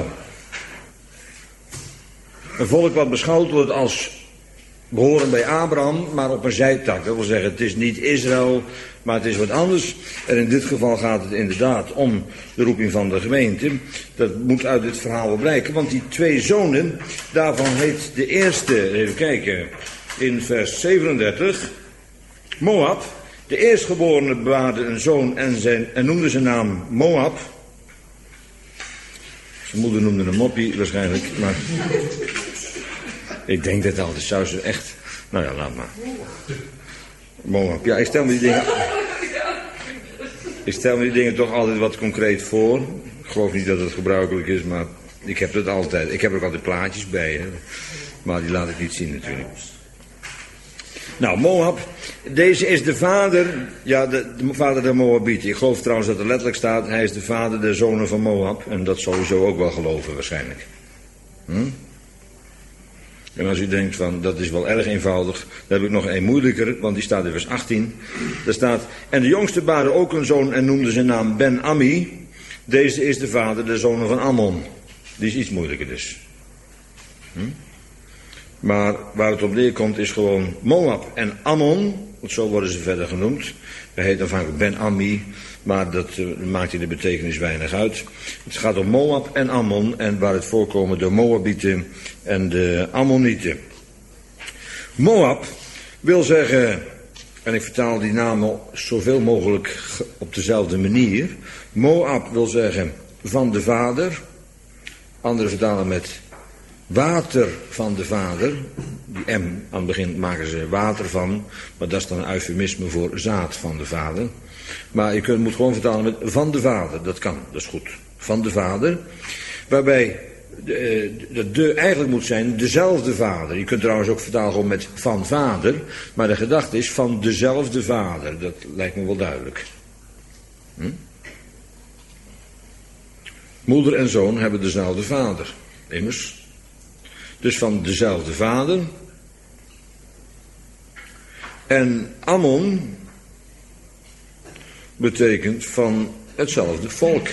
Een volk wat beschouwd wordt als behoren bij Abraham, maar op een zijtak. Dat wil zeggen, het is niet Israël, maar het is wat anders. En in dit geval gaat het inderdaad om de roeping van de gemeente. Dat moet uit dit verhaal wel blijken, want die twee zonen, daarvan heet de eerste, even kijken, in vers zevenendertig, Moab. De eerstgeborene bewaarde een zoon en, zijn, en noemde zijn naam Moab. Zijn moeder noemde hem Moppie waarschijnlijk, maar ik denk dat altijd zou ze echt. Nou ja, laat maar. Moab. Ja, ik stel me die dingen. Ik stel me die dingen toch altijd wat concreet voor. Ik geloof niet dat het gebruikelijk is, maar ik heb het altijd. Ik heb er ook altijd plaatjes bij, hè. Maar die laat ik niet zien natuurlijk. Nou, Moab, deze is de vader, ja, de, de vader der Moabieten. Ik geloof trouwens dat er letterlijk staat, hij is de vader der zonen van Moab. En dat sowieso ook wel geloven waarschijnlijk. Hm? En als u denkt van, dat is wel erg eenvoudig, dan heb ik nog een moeilijker, want die staat in vers achttien. Daar staat, en de jongste baarde ook een zoon en noemde zijn naam Ben-Ammi. Deze is de vader der zonen van Ammon. Die is iets moeilijker dus. Hm? Maar waar het op neerkomt is gewoon Moab en Ammon, want zo worden ze verder genoemd. Hij heet aanvankelijk Ben-Ammi, maar dat uh, maakt in de betekenis weinig uit. Het gaat om Moab en Ammon en waar het voorkomen de Moabieten en de Ammonieten. Moab wil zeggen, en ik vertaal die namen zoveel mogelijk op dezelfde manier. Moab wil zeggen van de vader, anderen vertalen met water van de vader. Die M aan het begin maken ze water van, maar dat is dan een eufemisme voor zaad van de vader. Maar je kunt, moet gewoon vertalen met van de vader, dat kan, dat is goed. Van de vader, waarbij de, de, de eigenlijk moet zijn dezelfde vader. Je kunt trouwens ook vertalen gewoon met van vader, maar de gedachte is van dezelfde vader. Dat lijkt me wel duidelijk. Hm? Moeder en zoon hebben dezelfde vader, immers. Dus van dezelfde vader. En Ammon betekent van hetzelfde volk.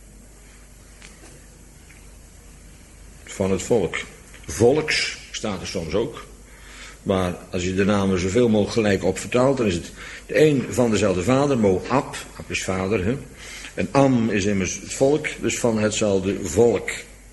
Van het volk. Volks staat er soms ook. Maar als je de namen zoveel mogelijk gelijk op vertaalt, dan is het de een van dezelfde vader, Moab, Ab is vader, hè? En Am is immers het volk, dus van hetzelfde volk.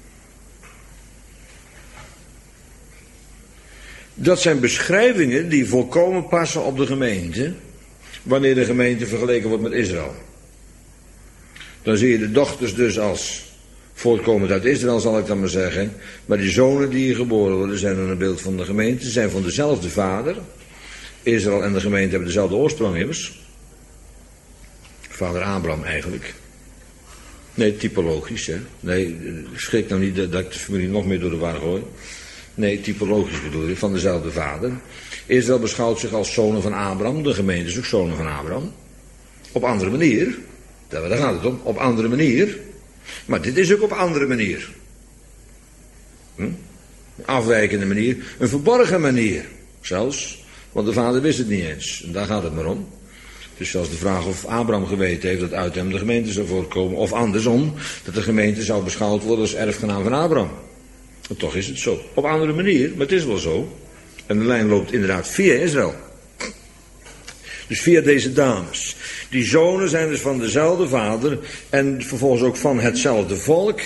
Dat zijn beschrijvingen die volkomen passen op de gemeente, wanneer de gemeente vergeleken wordt met Israël. Dan zie je de dochters dus als voortkomend uit Israël, zal ik dan maar zeggen. Maar die zonen die hier geboren worden, zijn dan een beeld van de gemeente. Ze zijn van dezelfde vader. Israël en de gemeente hebben dezelfde oorsprong immers. Vader Abraham eigenlijk. Nee, typologisch, hè. Nee, schrik nou niet dat ik de familie nog meer door de war gooi. Nee, typologisch bedoel je, van dezelfde vader. Israël beschouwt zich als zonen van Abraham, de gemeente is ook zonen van Abraham. Op andere manier, daar gaat het om, op andere manier. Maar dit is ook op andere manier. Hm? Een afwijkende manier, een verborgen manier zelfs, want de vader wist het niet eens. En daar gaat het maar om. Dus zelfs de vraag of Abraham geweten heeft dat uit hem de gemeente zou voortkomen, of andersom, dat de gemeente zou beschouwd worden als erfgenaam van Abraham. Maar toch is het zo. Op een andere manier, maar het is wel zo. En de lijn loopt inderdaad via Israël. Dus via deze dames. Die zonen zijn dus van dezelfde vader en vervolgens ook van hetzelfde volk.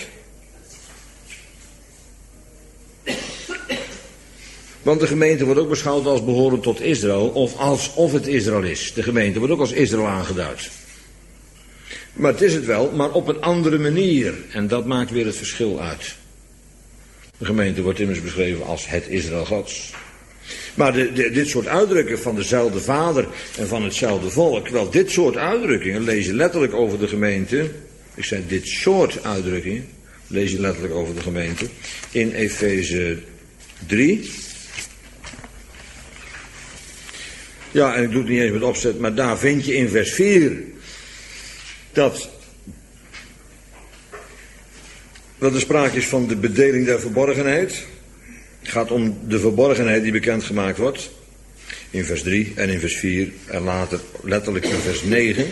Want de gemeente wordt ook beschouwd als behorend tot Israël, of alsof het Israël is. De gemeente wordt ook als Israël aangeduid. Maar het is het wel, maar op een andere manier. En dat maakt weer het verschil uit. De gemeente wordt immers beschreven als het Israël Gods. Maar de, de, dit soort uitdrukkingen van dezelfde vader en van hetzelfde volk, wel, dit soort uitdrukkingen lees je letterlijk over de gemeente. Ik zei dit soort uitdrukkingen lees je letterlijk over de gemeente in Efeze drie. Ja, en ik doe het niet eens met opzet, maar daar vind je in vers vier dat, dat er sprake is van de bedeling der verborgenheid. Het gaat om de verborgenheid die bekendgemaakt wordt. In vers drie en in vers vier en later letterlijk in vers negen.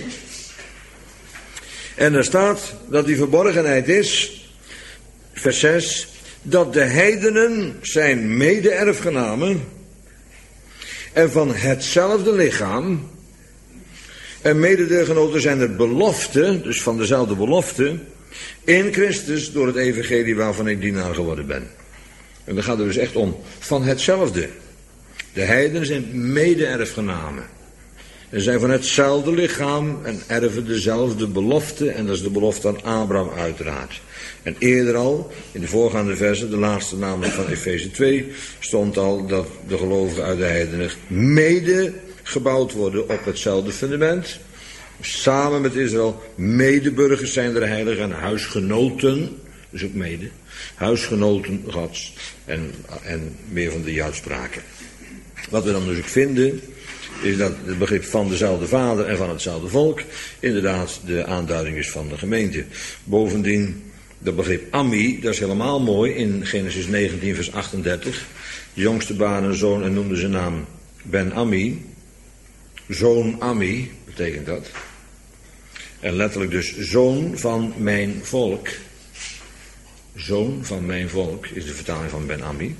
En er staat dat die verborgenheid is, vers zes, dat de heidenen zijn mede-erfgenamen en van hetzelfde lichaam. En mededeelgenoten zijn er beloften, dus van dezelfde belofte, in Christus door het evangelie waarvan ik dienaar geworden ben. En dan gaat het dus echt om van hetzelfde. De heidenen zijn mede-erfgenamen. En zijn van hetzelfde lichaam en erven dezelfde belofte. En dat is de belofte aan Abraham uiteraard. En eerder al, in de voorgaande versen, de laatste namelijk van Efeze twee, stond al dat de gelovigen uit de heidenen mede gebouwd worden op hetzelfde fundament. samen met Israël, medeburgers zijn der heiligen en huisgenoten, dus ook mede, huisgenoten Gods en, en meer van die uitspraken. Wat we dan dus ook vinden, is dat het begrip van dezelfde vader en van hetzelfde volk inderdaad de aanduiding is van de gemeente. Bovendien, dat begrip Ammi, dat is helemaal mooi in Genesis negentien vers achtendertig. De jongste baan een zoon en noemde zijn naam Ben Ammi. Zoon Ammi betekent dat. En letterlijk dus zoon van mijn volk. Zoon van mijn volk is de vertaling van Ben Ammi.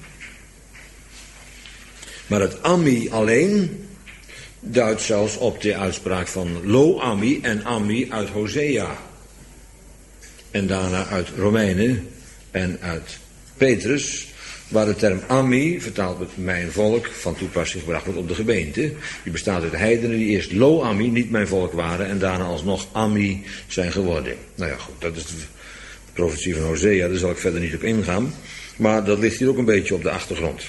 Maar het Ammi alleen duidt zelfs op de uitspraak van Lo Ammi en Ammi uit Hosea. En daarna uit Romeinen en uit Petrus, waar de term Ammi, vertaald met mijn volk, van toepassing gebracht wordt op de gemeente. Die bestaat uit heidenen die eerst Lo Ammi, niet mijn volk waren, en daarna alsnog Ammi zijn geworden. Nou ja, goed, dat is de profetie van Hosea, daar zal ik verder niet op ingaan. Maar dat ligt hier ook een beetje op de achtergrond.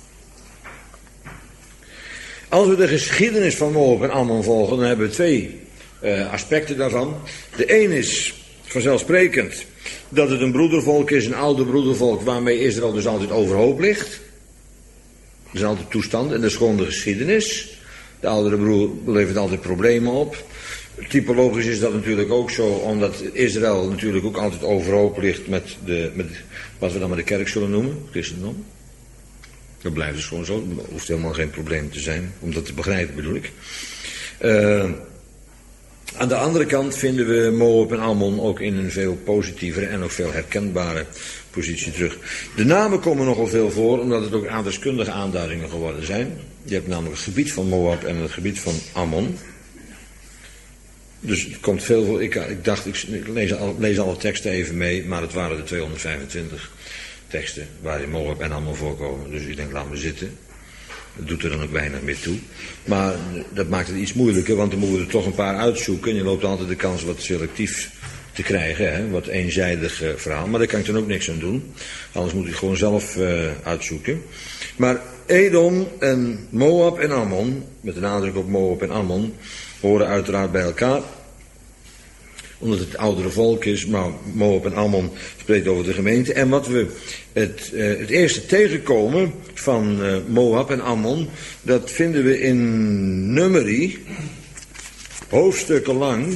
Als we de geschiedenis van Moab en Ammon volgen, dan hebben we twee uh, aspecten daarvan. De een is vanzelfsprekend dat het een broedervolk is, een oude broedervolk, waarmee Israël dus altijd overhoop ligt. Dat is altijd toestand en dat is gewoon de geschiedenis. De oudere broer levert altijd problemen op. Typologisch is dat natuurlijk ook zo, omdat Israël natuurlijk ook altijd overhoop ligt met, de, met wat we dan maar de kerk zullen noemen, christendom. Dat blijft dus gewoon zo. Er hoeft helemaal geen probleem te zijn. Om dat te begrijpen bedoel ik. Uh, aan de andere kant vinden we Moab en Ammon ook in een veel positievere en ook veel herkenbare positie terug. De namen komen nogal veel voor, omdat het ook aardrijkskundige aanduidingen geworden zijn. Je hebt namelijk het gebied van Moab en het gebied van Ammon. Dus het komt veel voor. Ik, ik dacht, ik lees, al, lees alle teksten even mee, maar het waren er tweehonderdvijfentwintig. Teksten waarin Moab en Ammon voorkomen. Dus ik denk, laat me zitten. Dat doet er dan ook weinig meer toe. Maar dat maakt het iets moeilijker, want dan moeten we er toch een paar uitzoeken. En je loopt altijd de kans wat selectief te krijgen, hè? Wat eenzijdig uh, verhaal. Maar daar kan ik dan ook niks aan doen. Anders moet ik gewoon zelf uh, uitzoeken. Maar Edom en Moab en Ammon, met de nadruk op Moab en Ammon, horen uiteraard bij elkaar. Omdat het oudere volk is, maar Moab en Ammon spreekt over de gemeente. En wat we het, uh, het eerste tegenkomen van uh, Moab en Ammon, dat vinden we in Numeri, hoofdstukken lang.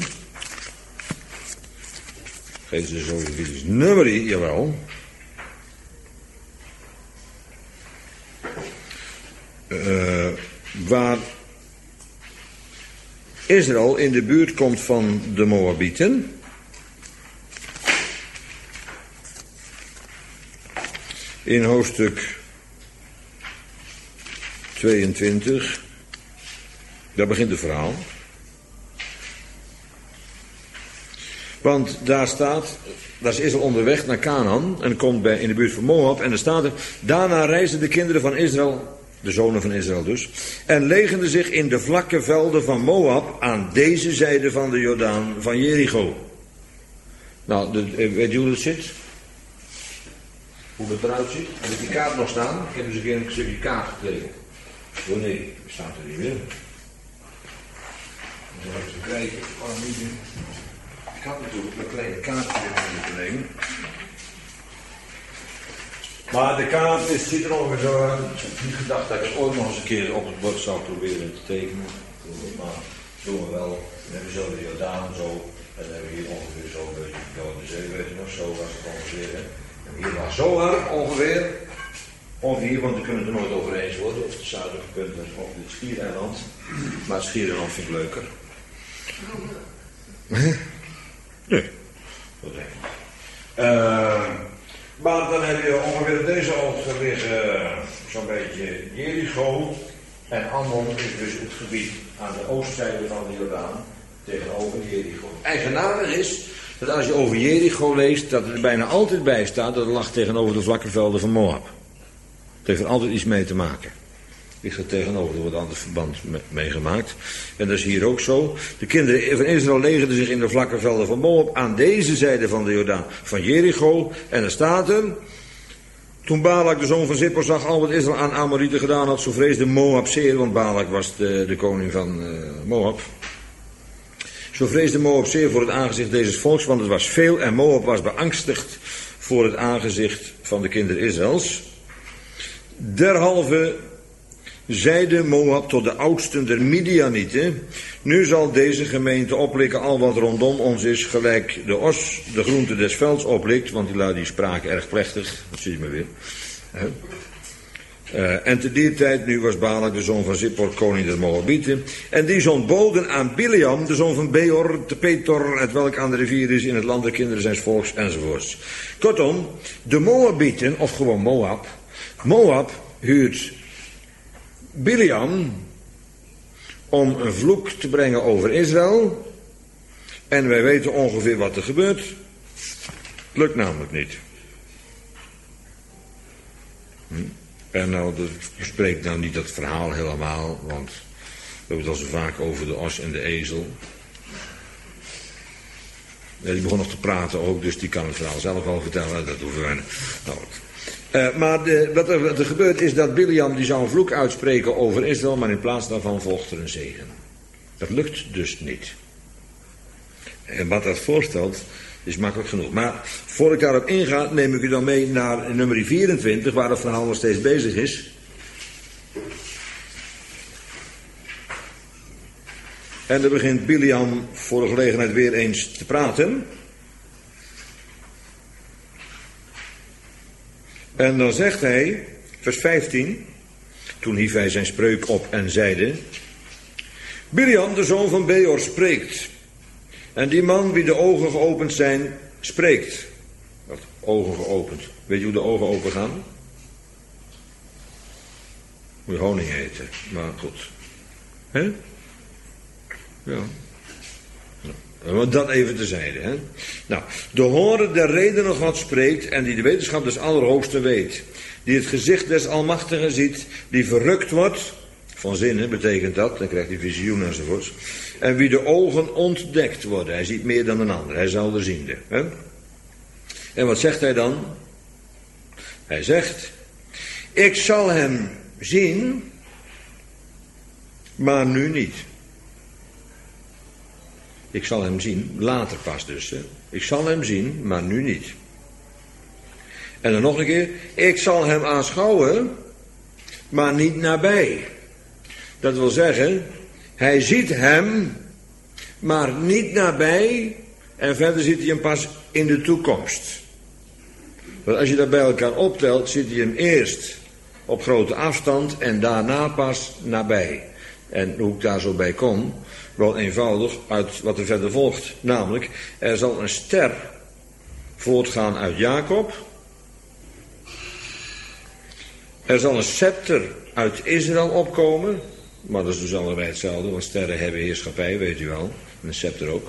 Geef ze zo even Numeri, jawel. Uh, waar Israël in de buurt komt van de Moabieten. In hoofdstuk tweeëntwintig. Daar begint het verhaal. Want daar staat, daar is Israël onderweg naar Canaan en komt bij, in de buurt van Moab. En er staat er, daarna reisden de kinderen van Israël, de zonen van Israël dus, en legenden zich in de vlakke velden van Moab aan deze zijde van de Jordaan van Jericho. Nou, de, weet je hoe dat zit? Hoe dat eruit ziet? Heb ik die kaart nog staan? Ik heb dus een keer een stukje kaart gekregen. Oh nee, staat er niet meer. Dan zal ik eens kijken. Oh, niet meer. Ik had natuurlijk een kleine kaartje moeten nemen. Maar de kaart is, ziet er ongeveer zo uit. Ik heb niet gedacht dat ik het ooit nog eens een keer op het bord zou proberen te tekenen. Maar doen we wel. Dan hebben we zo de Jordaan zo. En dan hebben we hier ongeveer zo een beetje de Dode Zee, weet je nog, zo was het ongeveer. Hè. En hier was zo hard ongeveer. Of hier, want we kunnen het er nooit over eens worden. Of het zuidelijke punt of het Schiereiland. Maar het Schiereiland vind ik leuker. Nee, dat denk ik. Uh, maar dan heb je ongeveer op deze hoogte liggen uh, zo'n beetje Jericho. En Ammon is dus het gebied aan de oostzijde van de Jordaan tegenover Jericho. Eigenaardig is dat als je over Jericho leest, dat er bijna altijd bij staat dat het lag tegenover de vlakke velden van Moab. Het heeft er altijd iets mee te maken. Ligt er tegenover, er wordt altijd verband mee gemaakt. En dat is hier ook zo. De kinderen van Israël legerden zich in de vlakke velden van Moab aan deze zijde van de Jordaan van Jericho. En er staat er, toen Balak de zoon van Zippor zag al wat Israël aan Amorieten gedaan had, zo vreesde Moab zeer, want Balak was de, de koning van uh, Moab. Zo vreesde Moab zeer voor het aangezicht deze volks, want het was veel en Moab was beangstigd voor het aangezicht van de kinderen Israëls. Derhalve zeide Moab tot de oudsten der Midianieten: nu zal deze gemeente oplikken al wat rondom ons is, gelijk de os de groente des velds oplikt. Want die lui die spraken erg plechtig, dat zie je maar weer. Uh, en te die tijd nu was Balak de zoon van Zippor koning der Moabieten. En die zond boden aan Bileam, de zoon van Beor, te Petor, het welk aan de rivier is in het land der kinderen zijns volks, enzovoorts. Kortom, de Moabieten, of gewoon Moab, Moab huurt Bileam om een vloek te brengen over Israël. En wij weten ongeveer wat er gebeurt. Het lukt namelijk niet. Hm? En nou, dat bespreekt nou niet dat verhaal helemaal, want we hebben het al zo vaak over de os en de ezel. Ja, die begon nog te praten ook, dus die kan het verhaal zelf wel vertellen, dat hoeven wij nou, uh, maar de, wat, er, wat er gebeurt is dat Bileam die zou een vloek uitspreken over Israël, maar in plaats daarvan volgt er een zegen. Dat lukt dus niet. En wat dat voorstelt is makkelijk genoeg. Maar voor ik daarop inga, neem ik u dan mee naar nummer vierentwintig, waar het verhaal nog steeds bezig is. En dan begint Bileam voor de gelegenheid weer eens te praten. En dan zegt hij, vers vijftien, toen hief hij zijn spreuk op en zeide: Bileam, de zoon van Beor, spreekt. En die man wie de ogen geopend zijn, spreekt. Wat? Ogen geopend. Weet je hoe de ogen open gaan? Moet je honing eten. Maar goed. Hè? Ja. Nou, dat even terzijde. Hè? Nou, de horen der redenen God spreekt en die de wetenschap des Allerhoogste weet. Die het gezicht des Almachtigen ziet, die verrukt wordt. Van zinnen betekent dat, dan krijgt hij visioen enzovoorts. En wie de ogen ontdekt worden. Hij ziet meer dan een ander, hij zal de ziende. Hè? En wat zegt hij dan? Hij zegt: ik zal hem zien, maar nu niet. Ik zal hem zien, later pas dus. Hè? Ik zal hem zien, maar nu niet. En dan nog een keer: ik zal hem aanschouwen, maar niet nabij. Dat wil zeggen, hij ziet hem, maar niet nabij. En verder ziet hij hem pas in de toekomst. Want als je dat bij elkaar optelt, ziet hij hem eerst op grote afstand en daarna pas nabij. En hoe ik daar zo bij kom, wel eenvoudig uit wat er verder volgt. Namelijk, er zal een ster voortgaan uit Jacob. Er zal een scepter uit Israël opkomen. Maar dat is dus allebei hetzelfde, want sterren hebben heerschappij, weet u wel. En een scepter ook.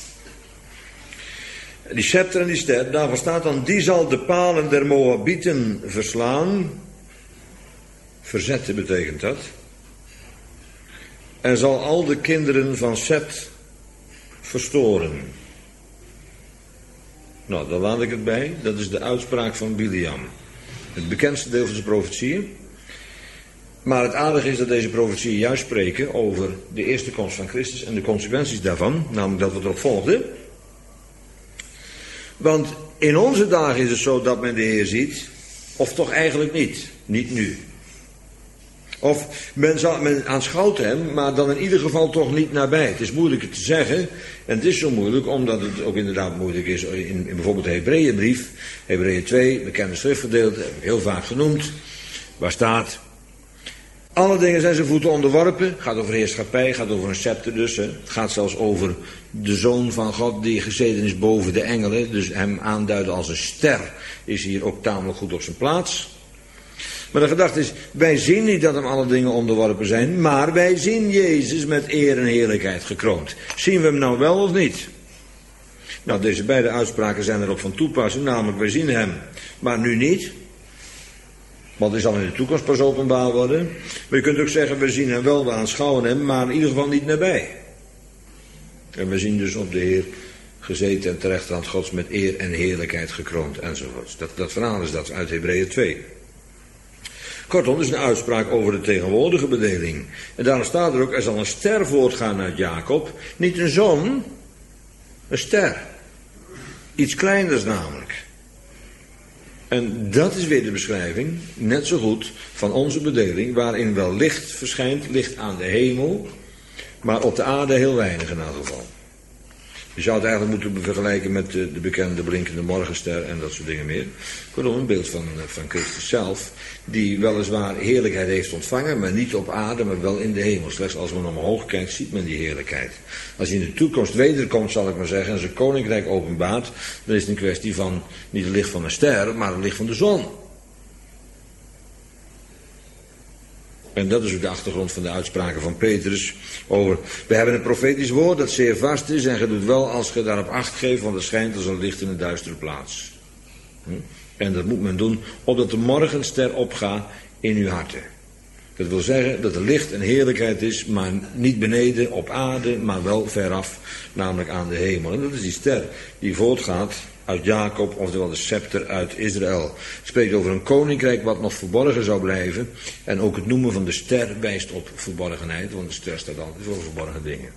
Die scepter en die ster, daarvoor staat dan: die zal de palen der Moabieten verslaan. Verzetten betekent dat. En zal al de kinderen van Set verstoren. Nou, daar laat ik het bij. Dat is de uitspraak van Bileam. Het bekendste deel van zijn profetieën. Maar het aardige is dat deze profetieën juist spreken over de eerste komst van Christus en de consequenties daarvan. Namelijk dat wat erop volgde. Want in onze dagen is het zo dat men de Heer ziet. Of toch eigenlijk niet. Niet nu. Of men, zal, men aanschouwt hem, maar dan in ieder geval toch niet nabij. Het is moeilijk te zeggen. En het is zo moeilijk omdat het ook inderdaad moeilijk is in, in bijvoorbeeld de Hebreeënbrief. Hebreeën twee, bekende schriftgedeelte, heb ik heel vaak genoemd. Waar staat: alle dingen zijn zijn voeten onderworpen. Het gaat over heerschappij, het gaat over een scepter dus. Hè. Het gaat zelfs over de Zoon van God die gezeten is boven de engelen. Dus hem aanduiden als een ster is hier ook tamelijk goed op zijn plaats. Maar de gedachte is, wij zien niet dat hem alle dingen onderworpen zijn, maar wij zien Jezus met eer en heerlijkheid gekroond. Zien we hem nou wel of niet? Nou, deze beide uitspraken zijn erop van toepassing, namelijk wij zien hem, maar nu niet. Want hij zal in de toekomst pas openbaar worden. Maar je kunt ook zeggen, we zien hem wel, we aanschouwen hem, maar in ieder geval niet nabij. En we zien dus op de Heer gezeten en ter rechterhand Gods met eer en heerlijkheid gekroond enzovoorts. Dat, dat verhaal is dat uit Hebreeën twee. Kortom, het is een uitspraak over de tegenwoordige bedeling. En daarom staat er ook, er zal een ster voortgaan uit Jacob. Niet een zon, een ster. Iets kleiners namelijk. En dat is weer de beschrijving, net zo goed, van onze bedeling, waarin wel licht verschijnt, licht aan de hemel, maar op de aarde heel weinig in elk geval. Je zou het eigenlijk moeten vergelijken met de, de bekende blinkende morgenster en dat soort dingen meer. Kortom, een beeld van, van Christus zelf, die weliswaar heerlijkheid heeft ontvangen, maar niet op aarde, maar wel in de hemel. Slechts als men omhoog kijkt, ziet men die heerlijkheid. Als hij in de toekomst wederkomt, zal ik maar zeggen, en zijn koninkrijk openbaart, dan is het een kwestie van niet het licht van een ster, maar het licht van de zon. En dat is ook de achtergrond van de uitspraken van Petrus over, we hebben een profetisch woord dat zeer vast is en je doet wel als je daarop acht geeft, want het schijnt als een licht in een duistere plaats. En dat moet men doen, opdat de morgenster opgaat in uw harten. Dat wil zeggen dat er licht en heerlijkheid is, maar niet beneden op aarde, maar wel veraf, namelijk aan de hemel. En dat is die ster die voortgaat uit Jacob, oftewel de scepter uit Israël. Het spreekt over een koninkrijk wat nog verborgen zou blijven. En ook het noemen van de ster wijst op verborgenheid, want de ster staat altijd voor verborgen dingen.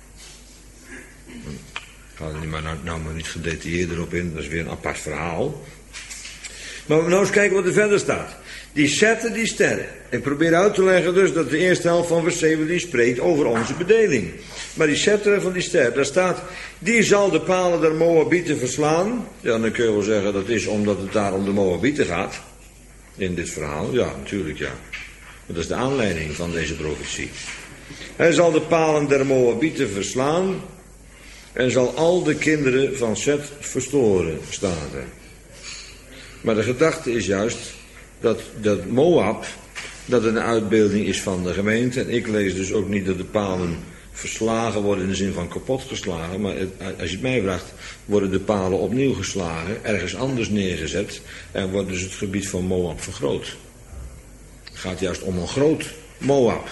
Ik ga er maar nou, nou maar niet gedetailleerd erop in, dat is weer een apart verhaal. Maar nou eens kijken wat er verder staat. Die zetten die sterren. Ik probeer uit te leggen dus dat de eerste helft van vers zeventien spreekt over onze bedeling. Maar die scepter van die ster, daar staat, die zal de palen der Moabieten verslaan. Ja, dan kun je wel zeggen dat is omdat het daar om de Moabieten gaat. In dit verhaal, ja, natuurlijk ja. Dat is de aanleiding van deze profetie. Hij zal de palen der Moabieten verslaan en zal al de kinderen van Set verstoren, staat er. Maar de gedachte is juist dat, dat Moab, dat het een uitbeelding is van de gemeente. En ik lees dus ook niet dat de palen verslagen worden in de zin van kapot geslagen. Maar het, als je het mij vraagt, worden de palen opnieuw geslagen, ergens anders neergezet. En wordt dus het gebied van Moab vergroot. Het gaat juist om een groot Moab.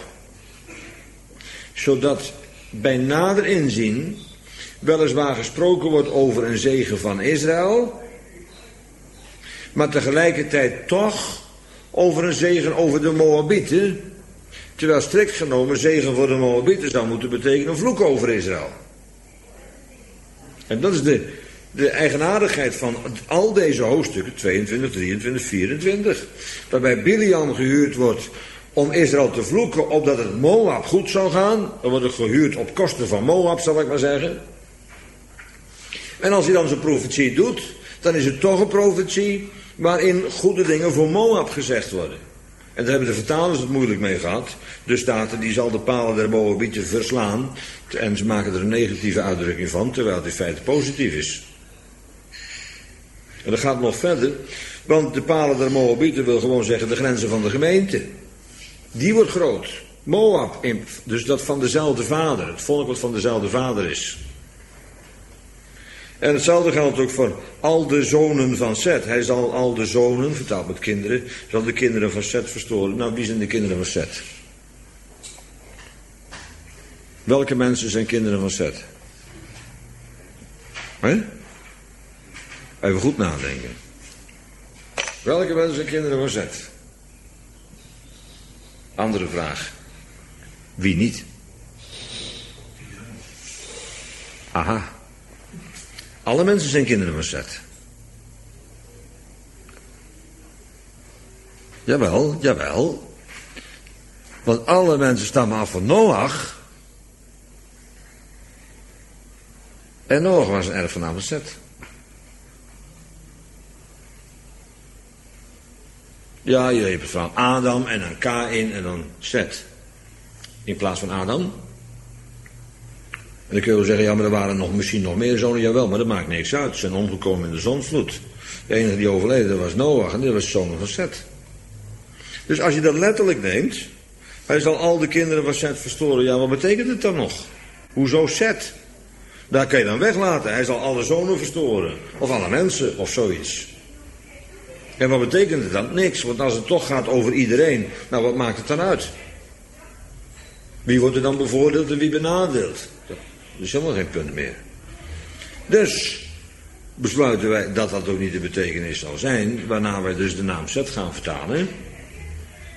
Zodat bij nader inzien weliswaar gesproken wordt over een zegen van Israël, maar tegelijkertijd toch over een zegen over de Moabieten. Terwijl strikt genomen zegen voor de Moabieten zou moeten betekenen een vloek over Israël. En dat is de, de eigenaardigheid van al deze hoofdstukken, tweeëntwintig, drieëntwintig, vierentwintig. Waarbij Biliam gehuurd wordt om Israël te vloeken, opdat het Moab goed zou gaan. Dan wordt het gehuurd op kosten van Moab, zal ik maar zeggen. En als hij dan zijn profetie doet, dan is het toch een profetie waarin goede dingen voor Moab gezegd worden. En daar hebben de vertalers het moeilijk mee gehad. Dus staat er, die zal de palen der Moabieten verslaan. En ze maken er een negatieve uitdrukking van, terwijl het in feite positief is. En dat gaat nog verder, want de palen der Moabieten wil gewoon zeggen de grenzen van de gemeente. Die wordt groot. Moab, dus dat van dezelfde vader. Het volk wat van dezelfde vader is. En hetzelfde geldt ook voor al de zonen van Set. Hij zal al de zonen, vertaald met kinderen, zal de kinderen van Set verstoren. Nou, wie zijn de kinderen van Set? Welke mensen zijn kinderen van Set? Hè? Even goed nadenken. Welke mensen zijn kinderen van Set? Andere vraag. Wie niet? Aha. Alle mensen zijn kinderen van Set. Jawel, jawel. Want alle mensen stammen af van Noach. En Noach was een erfgenaam van Set. Ja, je hebt het van Adam en dan Kain en dan Set. In plaats van Adam. En dan kun je wel zeggen, ja, maar er waren nog, misschien nog meer zonen. Jawel, maar dat maakt niks uit. Ze zijn omgekomen in de zondvloed. De enige die overleden was Noach en die was zoon van Set. Dus als je dat letterlijk neemt, hij zal al de kinderen van Set verstoren. Ja, wat betekent het dan nog? Hoezo Set? Daar kan je dan weglaten. Hij zal alle zonen verstoren. Of alle mensen, of zoiets. En wat betekent het dan? Niks, want als het toch gaat over iedereen, nou wat maakt het dan uit? Wie wordt er dan bevoordeeld en wie benadeeld? Dat is helemaal geen punt meer. Dus besluiten wij dat dat ook niet de betekenis zal zijn, waarna wij dus de naam Set gaan vertalen.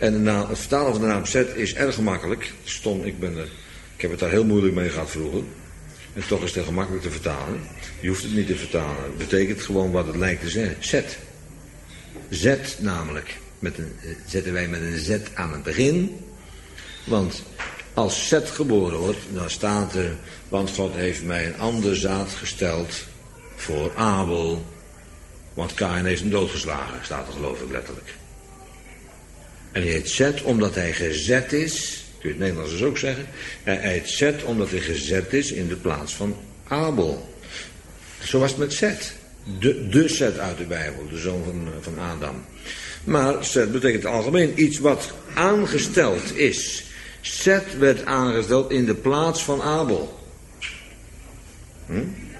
En de naam, het vertalen van de naam Zet is erg gemakkelijk. Stom, ik, ben er, ik heb het daar heel moeilijk mee gehad vroeger. En toch is het heel gemakkelijk te vertalen. Je hoeft het niet te vertalen. Het betekent gewoon wat het lijkt te zijn. Zet. Zet namelijk. Met een, zetten wij met een Z aan het begin. Want als Zet geboren wordt, dan staat er... Want God heeft mij een ander zaad gesteld voor Abel. Want Kain heeft hem doodgeslagen, staat er geloof ik letterlijk. En hij heet Zet omdat hij gezet is. Kun je het Nederlands dus ook zeggen. Hij heet Zet omdat hij gezet is in de plaats van Abel. Zo was het met Zet. De, de Zet uit de Bijbel, de zoon van, van Adam. Maar Zet betekent algemeen iets wat aangesteld is. Zet werd aangesteld in de plaats van Abel. Hm?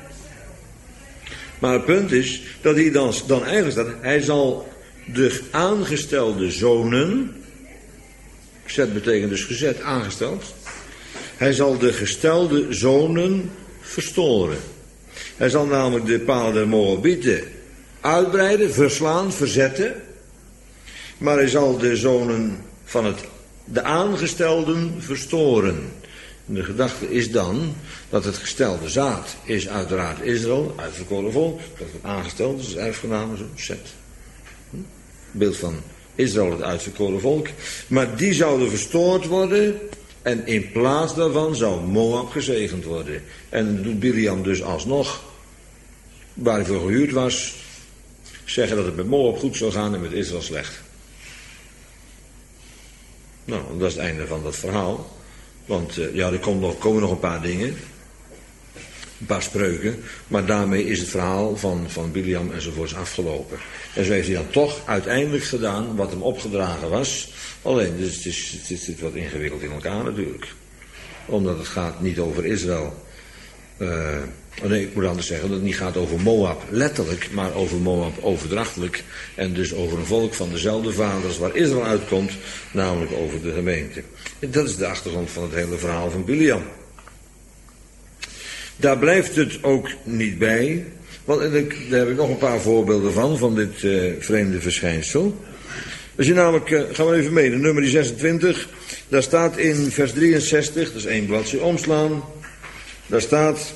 Maar het punt is dat hij dan, dan eigenlijk staat, hij zal de aangestelde zonen, Zet betekent dus gezet, aangesteld, hij zal de gestelde zonen verstoren. Hij zal namelijk de palen der Moabieten uitbreiden, verslaan, verzetten, maar hij zal de zonen van het, de aangestelden verstoren. En de gedachte is dan dat het gestelde zaad is uiteraard Israël, uitverkoren volk, dat het aangesteld is, erfgename, zo, Zet. Hm? Beeld van Israël, het uitverkoren volk. Maar die zouden verstoord worden en in plaats daarvan zou Moab gezegend worden. En doet Biliam dus alsnog, waar hij voor gehuurd was, zeggen dat het met Moab goed zou gaan en met Israël slecht. Nou, dat is het einde van dat verhaal. Want uh, ja, er komen nog, komen nog een paar dingen. Een paar spreuken. Maar daarmee is het verhaal van, van Biliam enzovoorts afgelopen. En zo heeft hij dan toch uiteindelijk gedaan wat hem opgedragen was. Alleen, dus het, is, het zit wat ingewikkeld in elkaar natuurlijk. Omdat het gaat niet over Israël. Uh, nee, ik moet anders zeggen dat het niet gaat over Moab letterlijk, maar over Moab overdrachtelijk. En dus over een volk van dezelfde vaders waar Israël uitkomt, namelijk over de gemeente. En dat is de achtergrond van het hele verhaal van Biliam. Daar blijft het ook niet bij, want ik, daar heb ik nog een paar voorbeelden van, van dit uh, vreemde verschijnsel. Als je namelijk, uh, gaan we even mee, de nummer zesentwintig, daar staat in vers drieënzestig, dat is één bladzijde omslaan, daar staat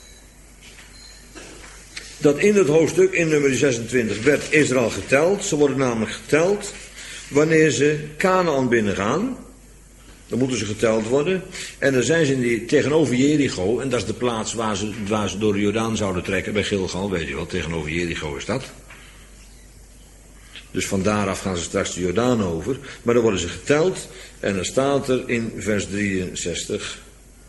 dat in het hoofdstuk, in nummer zesentwintig, werd Israël geteld. Ze worden namelijk geteld wanneer ze Kanaan binnengaan. Dan moeten ze geteld worden. En dan zijn ze in die, tegenover Jericho. En dat is de plaats waar ze, waar ze door de Jordaan zouden trekken. Bij Gilgal, weet je wel, tegenover Jericho is dat. Dus van daaraf gaan ze straks de Jordaan over. Maar dan worden ze geteld. En dan staat er in vers drieënzestig.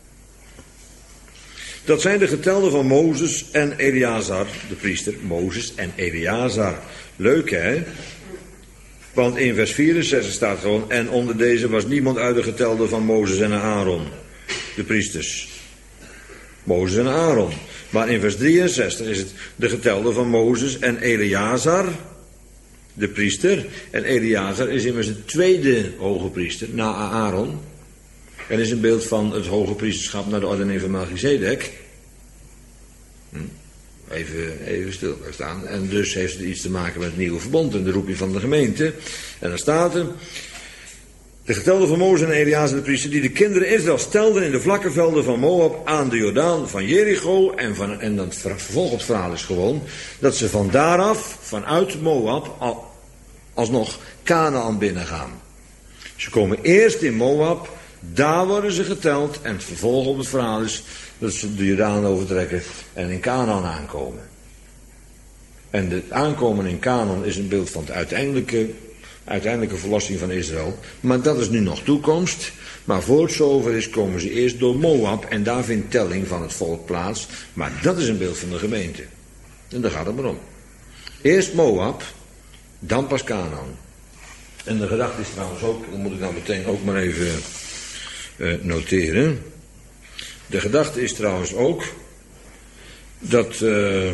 Dat zijn de getelden van Mozes en Eleazar, de priester. Mozes en Eleazar. Leuk, hè? Want in vers vierenzestig staat gewoon, en onder deze was niemand uit de getelden van Mozes en Aaron, de priesters. Mozes en Aaron. Maar in vers drieënzestig is het de getelden van Mozes en Eleazar, de priester. En Eleazar is immers de tweede hoge priester, na Aaron. En is een beeld van het hoge priesterschap naar de ordening van Melchizedek. Hm. Even, even stil staan. En dus heeft het iets te maken met het nieuwe verbond en de roeping van de gemeente. En dan staat er: de getelden van Mozes en Eleazar de priester, die de kinderen Israël stelden in de vlakke velden van Moab aan de Jordaan van Jericho. En, van, en dan vervolgens het verhaal is gewoon dat ze van daaraf, vanuit Moab, al, alsnog Kanaan binnengaan. Ze komen eerst in Moab. Daar worden ze geteld en het vervolg op het verhaal is dat ze de Jordaan overtrekken en in Kanaan aankomen. En het aankomen in Kanaan is een beeld van de uiteindelijke, uiteindelijke verlossing van Israël. Maar dat is nu nog toekomst. Maar voor het zover is, komen ze eerst door Moab en daar vindt telling van het volk plaats. Maar dat is een beeld van de gemeente. En daar gaat het maar om. Eerst Moab, dan pas Kanaan. En de gedachte is trouwens ook, dat moet ik nou meteen ook maar even Uh, noteren. De gedachte is trouwens ook dat uh,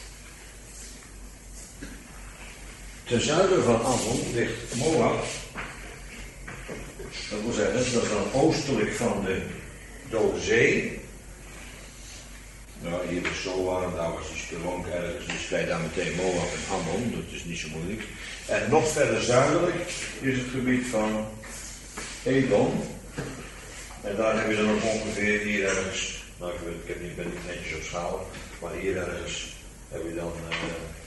ten zuiden van Ammon ligt Moab. Dat wil zeggen, dat is dan oostelijk van de Dode Zee. Nou, hier is zo warm, daar was die spelonk ergens, dus krijg je daar meteen Moab en Ammon, dat is niet zo moeilijk. En nog verder zuidelijk is het gebied van Edom. En daar hebben ze dan nog ongeveer hier ergens, nou ik, weet, ik heb niet, ben niet netjes op schaal, maar hier ergens heb je dan, uh,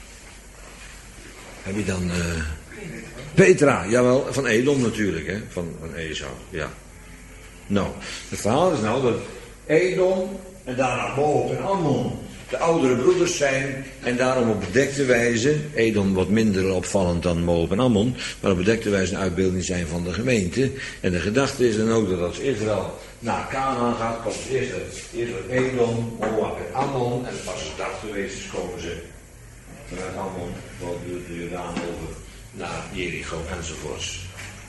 heb je dan uh, Petra, jawel, van Edom natuurlijk, hè, van, van Esau, ja. Nou, het verhaal is nou dat Edom en daarna Moab en Ammon de oudere broeders zijn en daarom op bedekte wijze, Edom wat minder opvallend dan Moab en Ammon, maar op bedekte wijze een uitbeelding zijn van de gemeente. En de gedachte is dan ook dat als Israël naar Canaan gaat, komt eerst eerst Edom, Moab en Ammon en pas als dat geweest is, komen ze vanuit Ammon, de Jordaan over naar Jericho enzovoorts.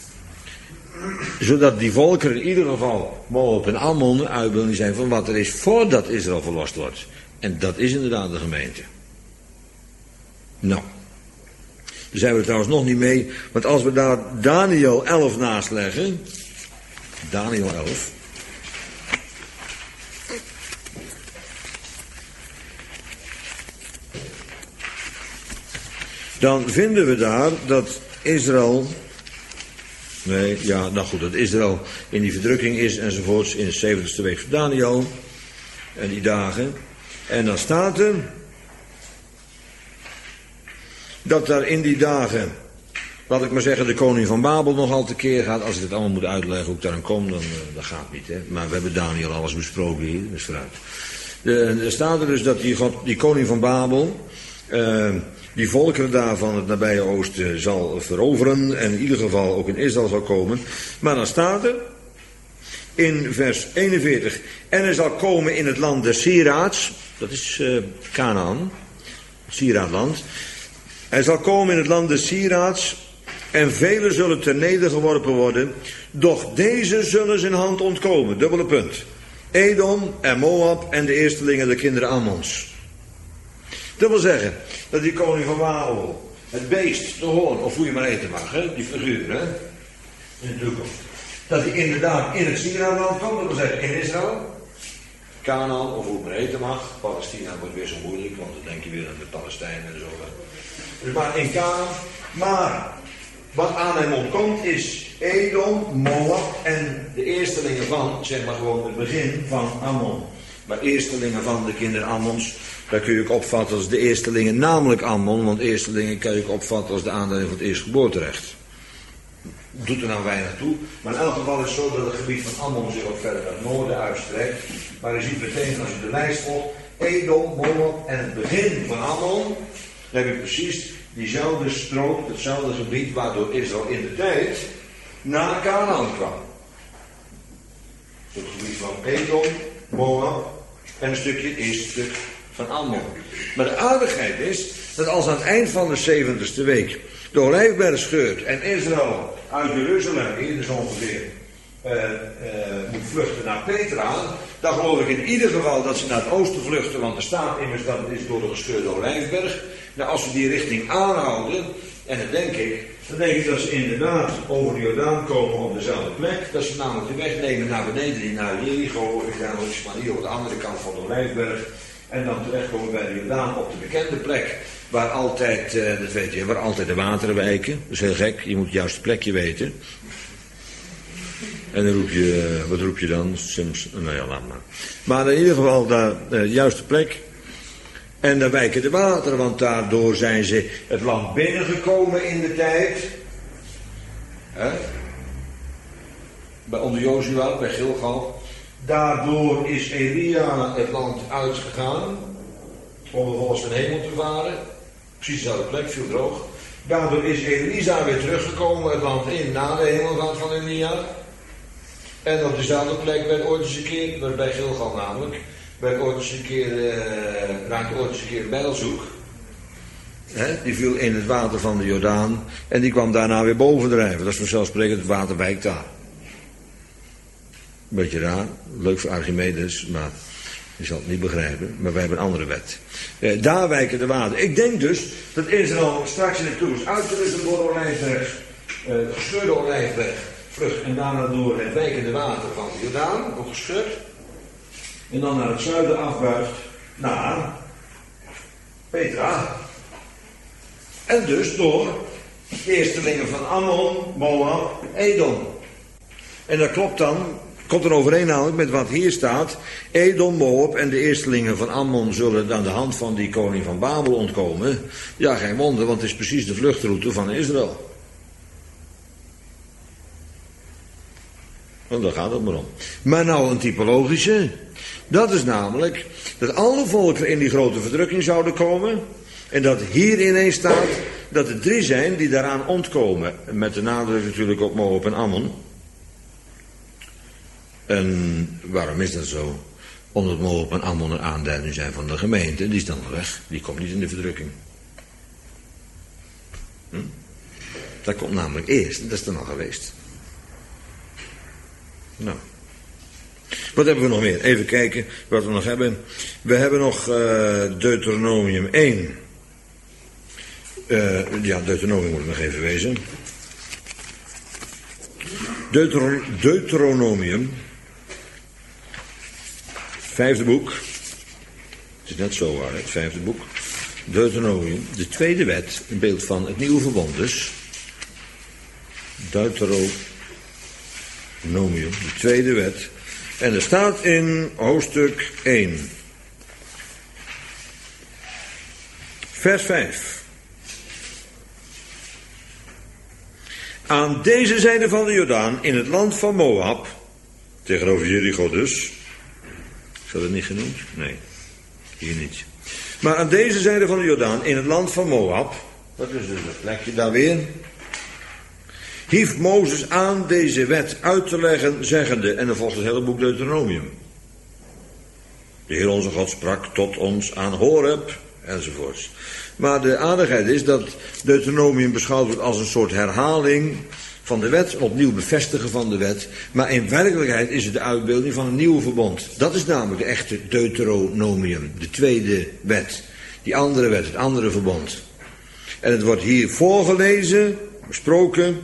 Zodat die volkeren in ieder geval Moab en Ammon een uitbeelding zijn van wat er is voordat Israël verlost wordt. En dat is inderdaad de gemeente. Nou, daar zijn we er trouwens nog niet mee, want als we daar Daniel elf naast leggen, Daniel elf, dan vinden we daar dat Israël, nee, ja, nou goed, dat Israël in die verdrukking is enzovoorts in de zeventigste week van Daniel en die dagen. En dan staat er dat daar in die dagen, laat ik maar zeggen, de koning van Babel nogal tekeer gaat. Als ik het allemaal moet uitleggen hoe ik daar aan kom, dan uh, dat gaat niet. Hè? Maar we hebben Daniel alles besproken hier, dus vooruit. De, er staat er dus dat die, God, die koning van Babel, uh, die volkeren daar van het nabije oosten zal veroveren. En in ieder geval ook in Israël zal komen. Maar dan staat er in vers eenenveertig. En er zal komen in het land des Siraads. Dat is uh, Canaan. Het Siraadland. Hij zal komen in het land des Siraads. En velen zullen ter nedergeworpen worden. Doch deze zullen zijn hand ontkomen. Dubbele punt. Edom en Moab en de eerstelingen de kinderen Ammons. Dat wil zeggen dat die koning van Babel, het beest, de hoorn, of hoe je maar eten mag, hè, die figuur, hè, in de toekomst. Dat hij inderdaad in het Sinaïland komt, dat wil zeggen in Israël. Canaan, of hoe het maar eten mag. Palestina wordt weer zo moeilijk, want dan denk je weer aan de Palestijnen en zo. Dus maar in Canaan. Maar wat aan hem ontkomt is Edom, Moab en de eerstelingen van, zeg maar gewoon het begin van Ammon. Maar eerstelingen van de kinderen Ammons, daar kun je ook opvatten als de eerstelingen, namelijk Ammon, want eerstelingen kan je ook opvatten als de aanleiding van het eerstgeboorterecht. Doet er nou weinig toe, maar in elk geval is het zo dat het gebied van Ammon zich ook verder naar het noorden uitstrekt. Maar je ziet meteen als je de lijst volgt, Edom, Moab en het begin van Ammon, dan heb je precies diezelfde strook, hetzelfde gebied waardoor Israël in de tijd naar Canaan kwam. Het gebied van Edom, Moab en een stukje het eerste stuk van Ammon. Maar de aardigheid is dat als aan het eind van de zeventigste week de Olijfberg scheurt en Israël uit Jeruzalem, hier dus ongeveer, uh, uh, moet vluchten naar Petra, dan geloof ik in ieder geval dat ze naar het oosten vluchten, want er staat immers dat het is door de gescheurde Olijfberg. Nou, als we die richting aanhouden, en dat denk ik, dan denk ik dat ze inderdaad over de Jordaan komen op dezelfde plek. Dat ze namelijk de weg nemen naar beneden, die naar Jericho, of maar hier op de andere kant van de Olijfberg. En dan terechtkomen bij de Jordaan op de bekende plek, waar altijd, uh, dat weet je, waar altijd de wateren wijken. Dat is heel gek, je moet het juiste plekje weten. En dan roep je, uh, wat roep je dan? Sims, nou ja, laat maar. Maar in ieder geval daar, uh, de juiste plek. En dan wijken de wateren, want daardoor zijn ze het land binnengekomen in de tijd. Hè? Bij onder Jozua, bij Gilgal. Daardoor is Elia het land uitgegaan om vervolgens ten hemel te varen. Precies dezelfde plek, viel droog. Daardoor is Elisa weer teruggekomen het land in na de hemelvaart van Elia. En op dezelfde plek werd ooit eens een keer, bij Gilgal namelijk, werd ooit eens een keer, uh, raakte ooit eens een keer een bijlzoek. He, die viel in het water van de Jordaan en die kwam daarna weer bovendrijven. Dat is vanzelfsprekend, het water wijkt daar. Beetje raar, leuk voor Archimedes, maar je zal het niet begrijpen. Maar wij hebben een andere wet. Eh, daar wijken de wateren. Ik denk dus dat Israël straks in de toekomst uit de door Olijfberg, uh, de gescheurde Olijfberg, vlucht en daarna door het wijkende water van de Jordaan, ook gescheurd. En dan naar het zuiden afbuigt naar Petra. En dus door de eerstelingen van Ammon, Moab, Edom. En dat klopt dan, komt er overeen namelijk met wat hier staat. Edom, Moab en de eerstelingen van Ammon zullen aan de hand van die koning van Babel ontkomen. Ja, geen wonder, want het is precies de vluchtroute van Israël. Want daar gaat het maar om. Maar nou een typologische. Dat is namelijk dat alle volken in die grote verdrukking zouden komen. En dat hier ineens staat dat er drie zijn die daaraan ontkomen. Met de nadruk natuurlijk op Moab en Ammon. En waarom is dat zo? Omdat Moab en Ammon een aanduiding zijn van de gemeente. Die is dan weg. Die komt niet in de verdrukking. Hm? Dat komt namelijk eerst. Dat is dan al geweest. Nou. Wat hebben we nog meer? Even kijken wat we nog hebben. We hebben nog uh, Deuteronomium één. Uh, ja, Deuteronomium moet ik nog even wezen. Deutero Deuteronomium. Vijfde boek. Het is net zo waar, het vijfde boek. Deuteronomium. De tweede wet, een beeld van het nieuwe verbond dus. Deuteronomium, de tweede wet. En er staat in hoofdstuk één. Vers vijf. Aan deze zijde van de Jordaan, in het land van Moab, tegenover Jericho dus. Is dat het niet genoemd? Nee, hier niet. Maar aan deze zijde van de Jordaan, in het land van Moab, dat is dus het plekje daar weer, hief Mozes aan deze wet uit te leggen, zeggende, en dan volgt het hele boek Deuteronomium. De Heer onze God sprak tot ons aan Horeb, enzovoorts. Maar de aardigheid is dat Deuteronomium beschouwd wordt als een soort herhaling van de wet, opnieuw bevestigen van de wet. Maar in werkelijkheid is het de uitbeelding van een nieuw verbond. Dat is namelijk de echte Deuteronomium, de tweede wet. Die andere wet, het andere verbond. En het wordt hier voorgelezen, besproken,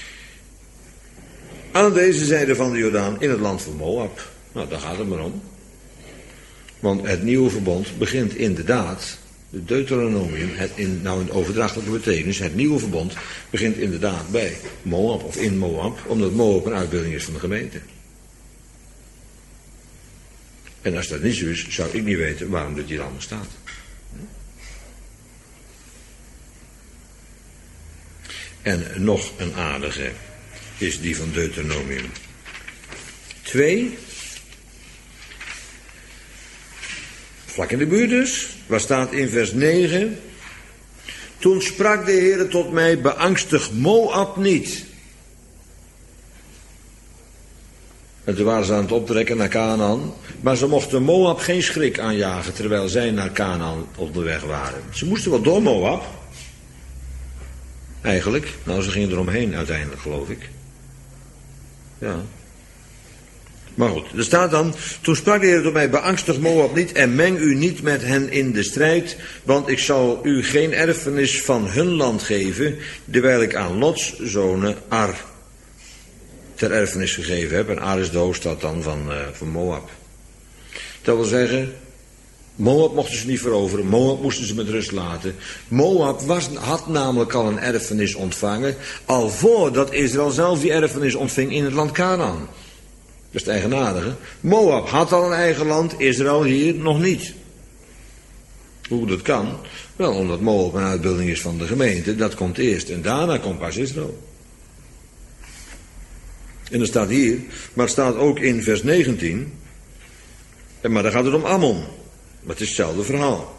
aan deze zijde van de Jordaan, in het land van Moab. Nou, daar gaat het maar om. Want het nieuwe verbond begint inderdaad, de Deuteronomium, het in, nou in overdrachtelijke betekenis, het nieuwe verbond begint inderdaad bij Moab of in Moab, omdat Moab een uitbeelding is van de gemeente. En als dat niet zo is, zou ik niet weten waarom dit hier allemaal staat. En nog een aardige is die van Deuteronomium twee. Vlak in de buurt dus. Waar staat in vers negen. Toen sprak de Heer tot mij, beangstig Moab niet. En toen waren ze aan het optrekken naar Canaan. Maar ze mochten Moab geen schrik aanjagen terwijl zij naar Canaan op de weg waren. Ze moesten wel door Moab. Eigenlijk. Nou, ze gingen eromheen uiteindelijk, geloof ik. Ja. Maar goed, er staat dan, toen sprak de Heer tot mij, beangstig Moab niet en meng u niet met hen in de strijd, want ik zal u geen erfenis van hun land geven, terwijl ik aan Lots zonen Ar ter erfenis gegeven heb. En Ar is de hoofdstad dan van, uh, van Moab. Dat wil zeggen, Moab mochten ze niet veroveren, Moab moesten ze met rust laten. Moab was, had namelijk al een erfenis ontvangen, al voordat Israël zelf die erfenis ontving in het land Canaan. Dat is het eigenaardige. Moab had al een eigen land, Israël hier nog niet. Hoe dat kan? Wel, omdat Moab een uitbeelding is van de gemeente, dat komt eerst. En daarna komt pas Israël. En dat staat hier, maar het staat ook in vers negentien. Maar dan gaat het om Ammon. Maar het is hetzelfde verhaal.